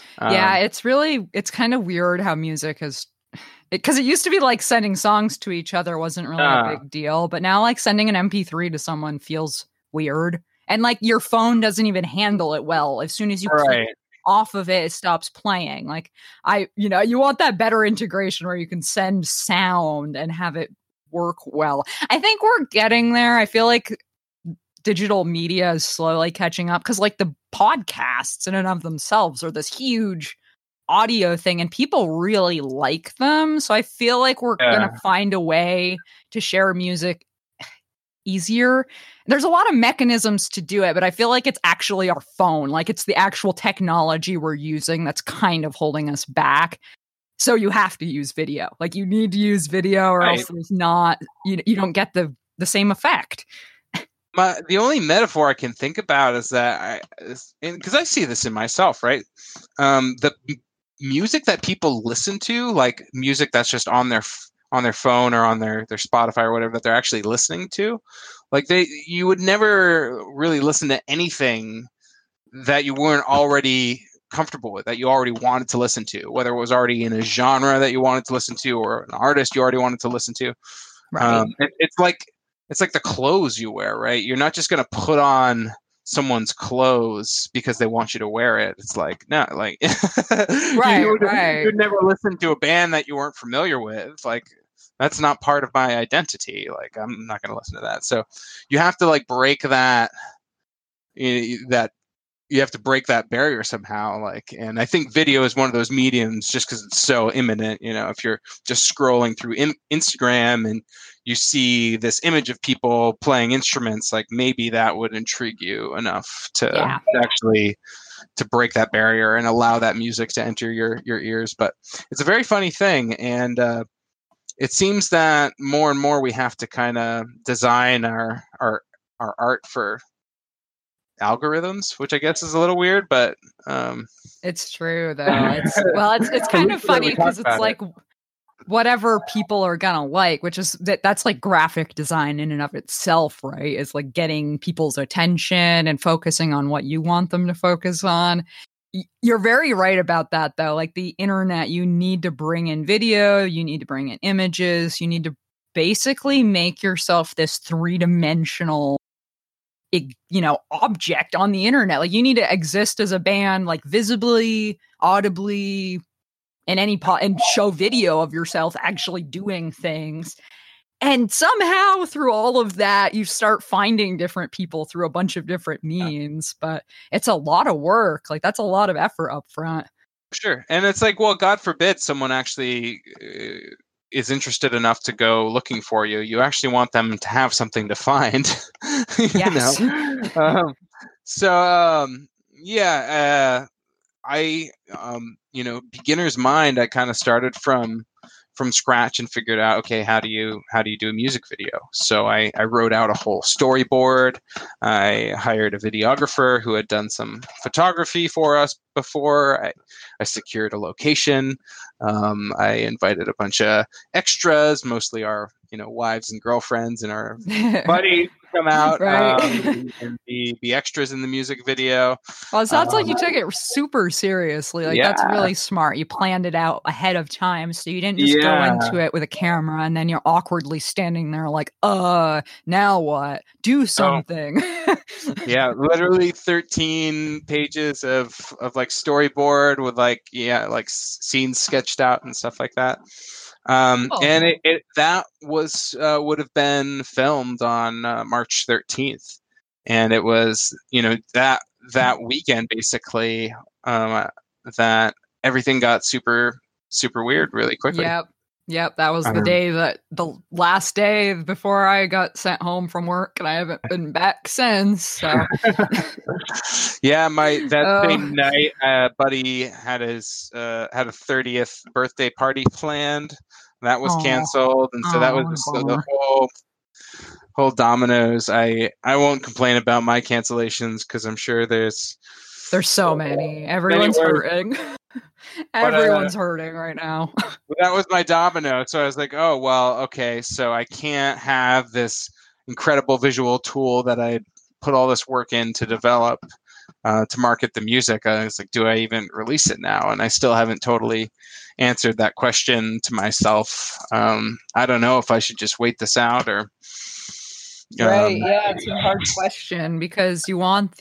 [SPEAKER 1] It's kind of weird how music has, because it used to be like sending songs to each other wasn't really a big deal, but now like sending an MP3 to someone feels weird, and like your phone doesn't even handle it well. As soon as you click off of it stops playing. Like you want that better integration where you can send sound and have it work well. I think we're getting there. I feel like digital media is slowly catching up, because like the podcasts in and of themselves are this huge audio thing and people really like them. So I feel like we're going to find a way to share music easier. There's a lot of mechanisms to do it, but I feel like it's actually our phone. Like it's the actual technology we're using that's kind of holding us back. So you have to use video. Like you need to use video, or else there's not, you don't get the same effect.
[SPEAKER 2] The only metaphor I can think about is that because I see this in myself, right? The music that people listen to, like music that's just on their phone or on their Spotify or whatever that they're actually listening to, like you would never really listen to anything that you weren't already comfortable with, that you already wanted to listen to, whether it was already in a genre that you wanted to listen to or an artist you already wanted to listen to. Right. It's like the clothes you wear, right? You're not just going to put on someone's clothes because they want you to wear it. It's like, no, like you would never listen to a band that you weren't familiar with. Like that's not part of my identity. Like I'm not going to listen to that. So you have to like break that that you have to break that barrier somehow. Like, and I think video is one of those mediums just because it's so imminent. If you're just scrolling through Instagram and you see this image of people playing instruments, like maybe that would intrigue you enough to actually to break that barrier and allow that music to enter your ears. But it's a very funny thing, and it seems that more and more we have to kind of design our art for algorithms, which I guess is a little weird, but
[SPEAKER 1] it's true though. It's kind of funny because it's like whatever people are gonna like, which is that's like graphic design in and of itself, right? It's like getting people's attention and focusing on what you want them to focus on. You're very right about that though. Like the internet, you need to bring in video, you need to bring in images, you need to basically make yourself this three-dimensional object on the internet. Like you need to exist as a band, like visibly, audibly, in any and show video of yourself actually doing things. And somehow through all of that, you start finding different people through a bunch of different means. But it's a lot of work. Like that's a lot of effort up front.
[SPEAKER 2] Sure. And it's like, well, God forbid someone actually is interested enough to go looking for you. You actually want them to have something to find.
[SPEAKER 1] Yes.
[SPEAKER 2] I beginner's mind, I kind of started from scratch and figured out, okay, how do you do a music video? So I wrote out a whole storyboard. I hired a videographer who had done some photography for us before. I secured a location. I invited a bunch of extras, mostly our wives and girlfriends and our buddies to come out and be extras in the music video.
[SPEAKER 1] Well, it sounds like you took it super seriously. Like that's really smart. You planned it out ahead of time, so you didn't just go into it with a camera and then you're awkwardly standing there like, now what? Do something.
[SPEAKER 2] Literally 13 pages of like storyboard with like scenes sketched out and stuff like that. And that was would have been filmed on March 13th, and it was that weekend basically that everything got super weird really quickly.
[SPEAKER 1] Yep, that was the last day before I got sent home from work, and I haven't been back since. So.
[SPEAKER 2] Same night, buddy had a 30th birthday party planned. That was canceled, and so that was the whole dominoes. I won't complain about my cancellations because I'm sure there's
[SPEAKER 1] so many. Everyone's hurting. Everyone's hurting right now.
[SPEAKER 2] That was my domino. So I was like, oh, well, okay. So I can't have this incredible visual tool that I put all this work in to develop to market the music. I was like, do I even release it now? And I still haven't totally answered that question to myself. I don't know if I should just wait this out or...
[SPEAKER 1] Right. Yeah, it's a hard question because you want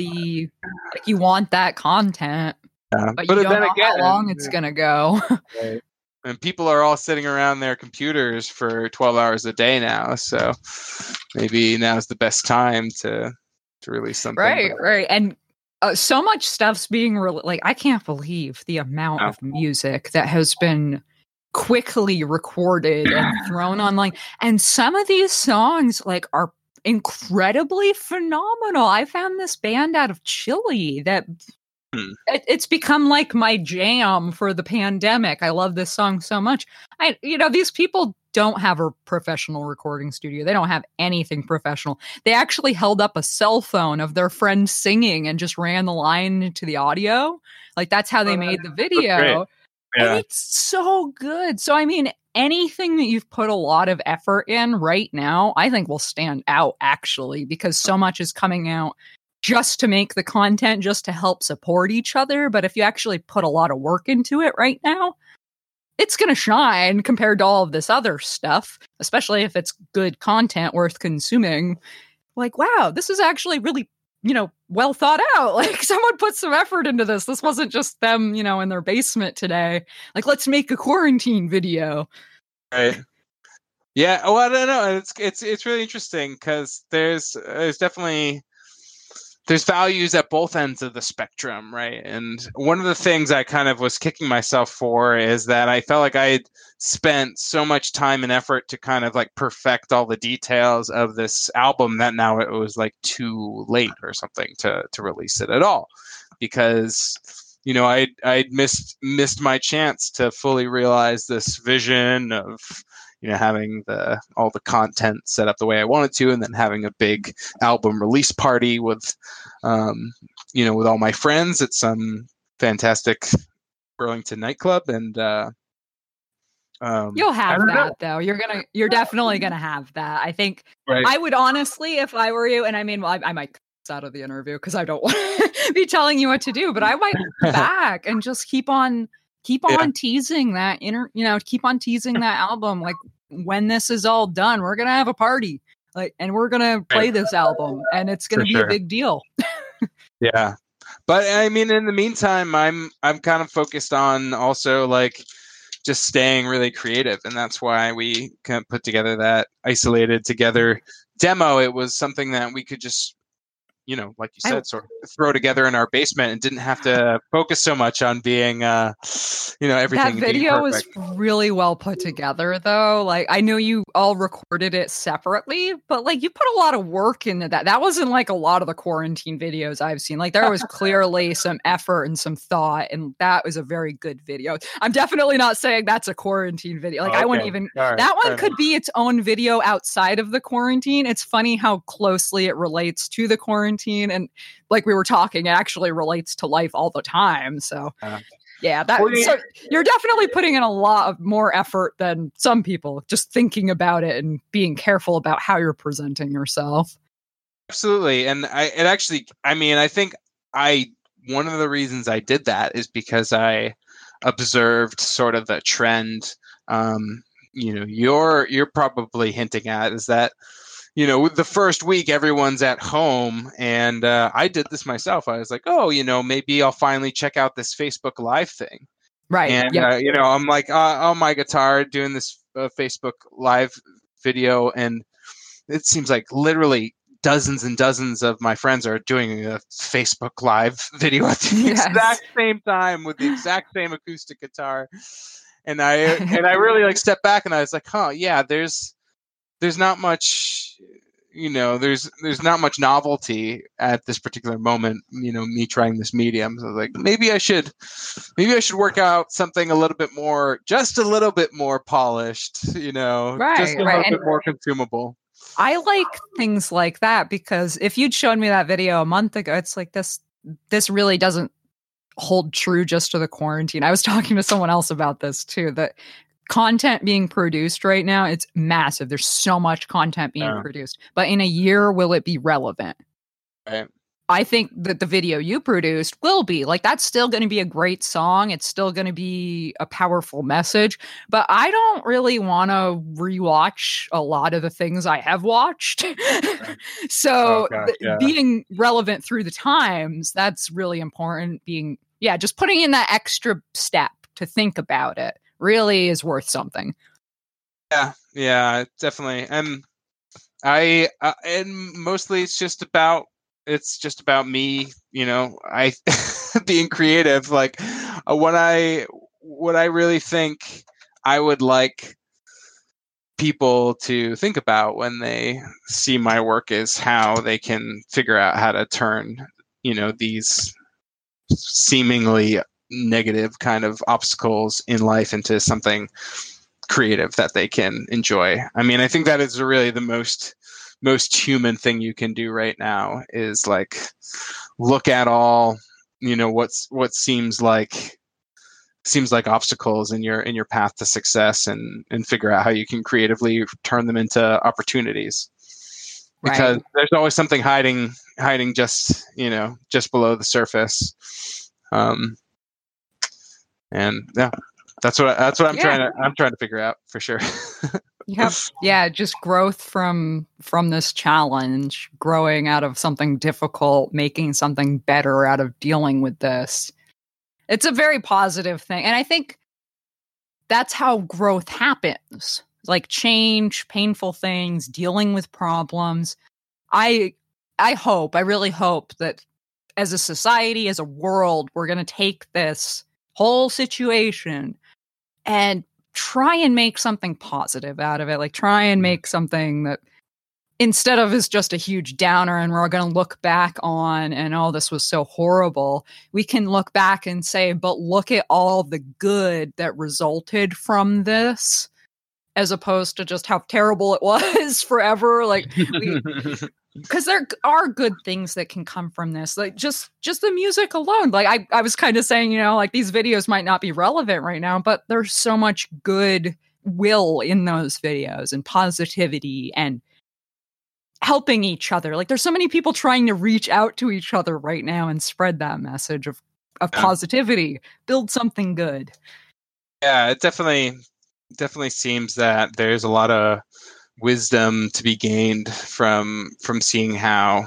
[SPEAKER 1] that content, but you don't know how long it's going to go.
[SPEAKER 2] Right. And people are all sitting around their computers for 12 hours a day now. So maybe now's the best time to release something.
[SPEAKER 1] Right. And so much stuff's being I can't believe the amount of music that has been quickly recorded and thrown online. And some of these songs are incredibly phenomenal. I found this band out of Chile that it's become like my jam for the pandemic. I love this song so much. These people don't have a professional recording studio. They don't have anything professional. They actually held up a cell phone of their friend singing and just ran the line into the audio. Like that's how they made the video. And it's so good. So, I mean, anything that you've put a lot of effort in right now, I think will stand out actually, because so much is coming out just to make the content, just to help support each other. But if you actually put a lot of work into it right now, it's going to shine compared to all of this other stuff, especially if it's good content worth consuming. Like, wow, this is actually really, well thought out. Like someone put some effort into this. This wasn't just them, in their basement today. Like, let's make a quarantine video.
[SPEAKER 2] Right. Yeah. Well, I don't know. It's really interesting because there's definitely there's values at both ends of the spectrum, right? And one of the things I kind of was kicking myself for is that I felt like I had spent so much time and effort to kind of like perfect all the details of this album that now it was like too late or something to release it at all, because I'd missed my chance to fully realize this vision of having all the content set up the way I wanted to, and then having a big album release party with with all my friends at some fantastic Burlington nightclub. And
[SPEAKER 1] you'll have that though. You're definitely gonna have that. I think
[SPEAKER 2] right.
[SPEAKER 1] I would honestly, if I were you, and I mean, well, I might cut this out of the interview because I don't want to be telling you what to do, but I might go back and just keep on teasing that keep on teasing that album. Like, when this is all done, we're gonna have a party, and we're gonna play this album, and it's gonna be a big deal.
[SPEAKER 2] Yeah, but I mean, in the meantime, I'm kind of focused on also like just staying really creative, and that's why we kind of put together that isolated together demo. It was something that we could just like you said, sort of throw together in our basement and didn't have to focus so much on being, everything.
[SPEAKER 1] That video was really well put together, though. Like, I know you all recorded it separately, but like you put a lot of work into that. That wasn't like a lot of the quarantine videos I've seen. Like, there was clearly some effort and some thought, and that was a very good video. I'm definitely not saying that's a quarantine video. Like, I wouldn't even. Right, that one could be its own video outside of the quarantine. It's funny how closely it relates to the quarantine. And like we were talking, it actually relates to life all the time. So yeah, so you're definitely putting in a lot of more effort than some people, just thinking about it and being careful about how you're presenting yourself.
[SPEAKER 2] Absolutely. And I think one of the reasons I did that is because I observed sort of the trend, you're probably hinting at, is that with the first week, everyone's at home, and I did this myself. I was like, maybe I'll finally check out this Facebook Live thing.
[SPEAKER 1] Right.
[SPEAKER 2] And, I'm like on my guitar doing this Facebook Live video, and it seems like literally dozens and dozens of my friends are doing a Facebook Live video at the exact same time with the exact same acoustic guitar. And I really like stepped back, and I was like, there's not much, there's not much novelty at this particular moment, me trying this medium. So like, maybe I should work out something just a little bit more polished, just a little bit more consumable.
[SPEAKER 1] I like things like that, because if you'd shown me that video a month ago, it's like this really doesn't hold true just to the quarantine. I was talking to someone else about this too, that content being produced right now, it's massive. There's so much content being produced, but in a year, will it be relevant?
[SPEAKER 2] Right.
[SPEAKER 1] I think that the video you produced will be. Like, that's still going to be a great song. It's still going to be a powerful message, but I don't really want to rewatch a lot of the things I have watched. So being relevant through the times, that's really important. Just putting in that extra step to think about it really is worth something.
[SPEAKER 2] Yeah, definitely. And and mostly it's just about me, I being creative. Like, what I really think I would like people to think about when they see my work is how they can figure out how to turn, these seemingly negative kind of obstacles in life into something creative that they can enjoy. I mean, I think that is really the most human thing you can do right now, is like look at all, what seems like obstacles in your path to success, and figure out how you can creatively turn them into opportunities. Because there's always something hiding just below the surface. And that's what I'm trying to figure out for sure.
[SPEAKER 1] Yep. Yeah, just growth from this challenge, growing out of something difficult, making something better out of dealing with this. It's a very positive thing. And I think that's how growth happens. Like change, painful things, dealing with problems. I really hope that as a society, as a world, we're going to take this whole situation and try and make something positive out of it. Like, try and make something that, instead of is just a huge downer and we're going to look back on and, oh, this was so horrible, we can look back and say, but look at all the good that resulted from this, as opposed to just how terrible it was forever. Like, because there are good things that can come from this, like just the music alone. Like I was kind of saying, like, these videos might not be relevant right now, but there's so much good will in those videos and positivity and helping each other. Like, there's so many people trying to reach out to each other right now and spread that message of positivity, build something good.
[SPEAKER 2] Yeah, it definitely seems that there's a lot of wisdom to be gained from seeing how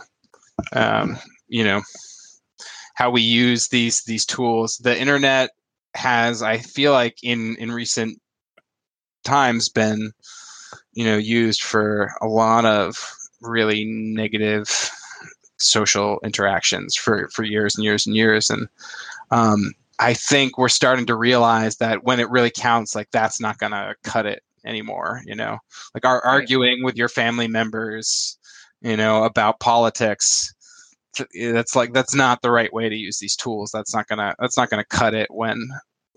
[SPEAKER 2] how we use these tools. The internet has, I feel like, in recent times been used for a lot of really negative social interactions for years and years and years. And I think we're starting to realize that when it really counts, like, that's not going to cut it anymore. Like, arguing with your family members, about politics, that's not the right way to use these tools. That's not gonna cut it when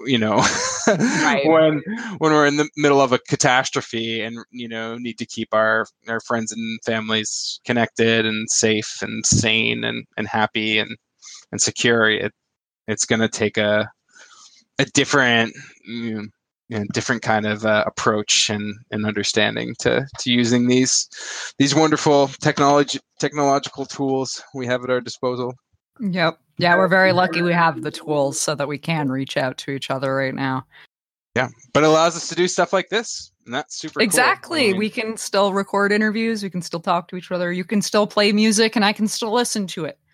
[SPEAKER 2] right. when we're in the middle of a catastrophe and need to keep our friends and families connected and safe and sane and happy and secure. It's going to take a different different kind of approach and understanding to using these wonderful technological tools we have at our disposal.
[SPEAKER 1] Yep. Yeah, we're very lucky we have the tools so that we can reach out to each other right now.
[SPEAKER 2] Yeah, but it allows us to do stuff like this, and that's super
[SPEAKER 1] exactly.
[SPEAKER 2] cool. I mean,
[SPEAKER 1] we can still record interviews. We can still talk to each other. You can still play music, and I can still listen to it.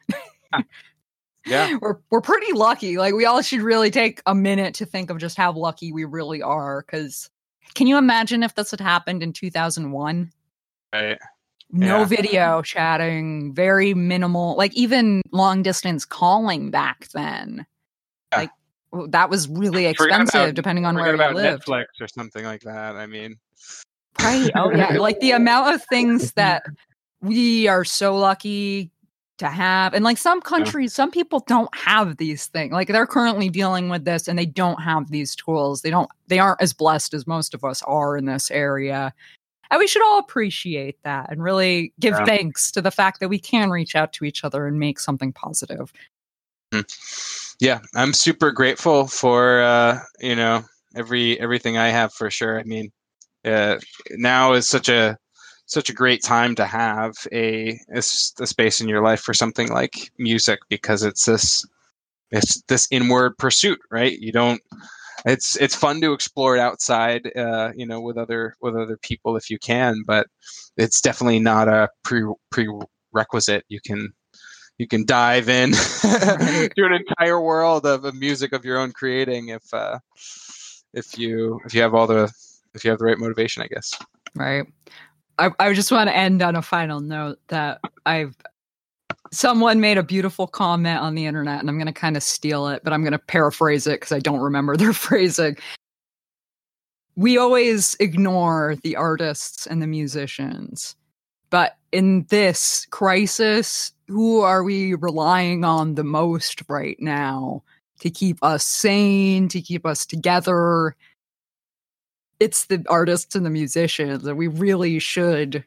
[SPEAKER 2] Yeah,
[SPEAKER 1] we're pretty lucky. Like, we all should really take a minute to think of just how lucky we really are. Because can you imagine if this had happened in 2001?
[SPEAKER 2] Right.
[SPEAKER 1] No video chatting, very minimal, like even long distance calling back then. Yeah. Like, that was really expensive depending on where you lived.
[SPEAKER 2] Netflix or something like that. I mean,
[SPEAKER 1] right. Oh yeah. Like, the amount of things that we are so lucky to have. And like, some countries, some people don't have these things. Like, they're currently dealing with this and they don't have these tools. They aren't as blessed as most of us are in this area. And we should all appreciate that and really give thanks to the fact that we can reach out to each other and make something positive.
[SPEAKER 2] Yeah, I'm super grateful for everything I have, for sure. I mean, now is such a great time to have a space in your life for something like music, because it's this inward pursuit, right? It's fun to explore it outside, with other people if you can, but it's definitely not a prerequisite. You can dive in to an entire world of music of your own creating if you have the right motivation, I guess.
[SPEAKER 1] Right. I just want to end on a final note that someone made a beautiful comment on the internet, and I'm going to kind of steal it, but I'm going to paraphrase it because I don't remember their phrasing. We always ignore the artists and the musicians, but in this crisis, who are we relying on the most right now to keep us sane, to keep us together? It's the artists and the musicians that we really should,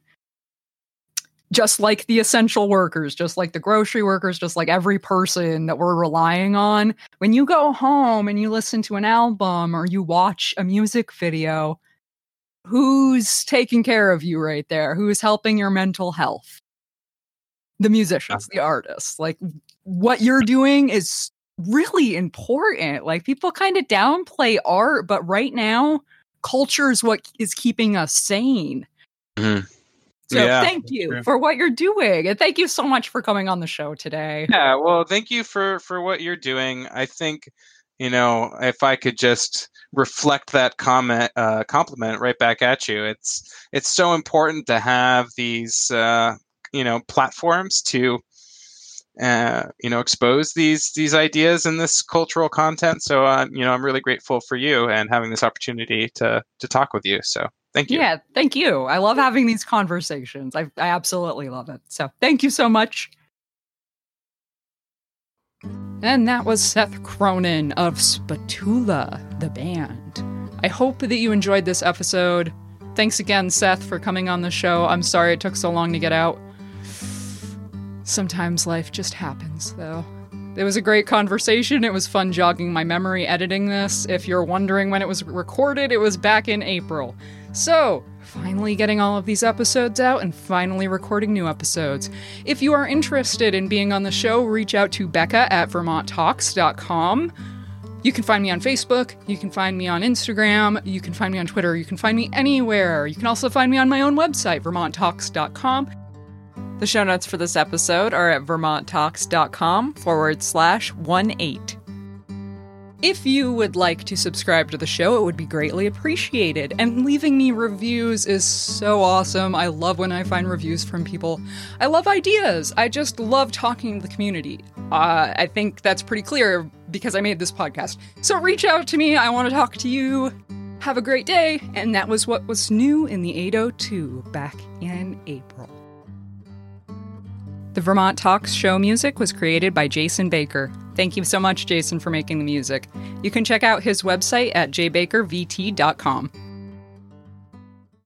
[SPEAKER 1] just like the essential workers, just like the grocery workers, just like every person that we're relying on. When you go home and you listen to an album or you watch a music video, who's taking care of you right there? Who's helping your mental health? The musicians, the artists. Like, what you're doing is really important. Like, people kind of downplay art, but right now, culture is what is keeping us sane. Mm-hmm. So thank you for what you're doing. And thank you so much for coming on the show today.
[SPEAKER 2] Yeah, well, thank you for what you're doing. I think, if I could just reflect that compliment right back at you, it's so important to have these platforms to expose these ideas and this cultural content. So I'm really grateful for you and having this opportunity to talk with you. So thank you.
[SPEAKER 1] Yeah, thank you. I love having these conversations. I absolutely love it. So thank you so much. And that was Seth Cronin of Spatula, the band. I hope that you enjoyed this episode. Thanks again, Seth, for coming on the show. I'm sorry it took so long to get out. Sometimes life just happens, though. It was a great conversation. It was fun jogging my memory editing this. If you're wondering when it was recorded, it was back in April. So, finally getting all of these episodes out and finally recording new episodes. If you are interested in being on the show, reach out to Becca at VermontTalks.com. You can find me on Facebook, you can find me on Instagram, you can find me on Twitter, you can find me anywhere. You can also find me on my own website, VermontTalks.com. The show notes for this episode are at VermontTalks.com/18. If you would like to subscribe to the show, it would be greatly appreciated. And leaving me reviews is so awesome. I love when I find reviews from people. I love ideas. I just love talking to the community. I think that's pretty clear because I made this podcast. So reach out to me. I want to talk to you. Have a great day. And that was what was new in the 802 back in April. The Vermont Talks show music was created by Jason Baker. Thank you so much, Jason, for making the music. You can check out his website at jbakervt.com.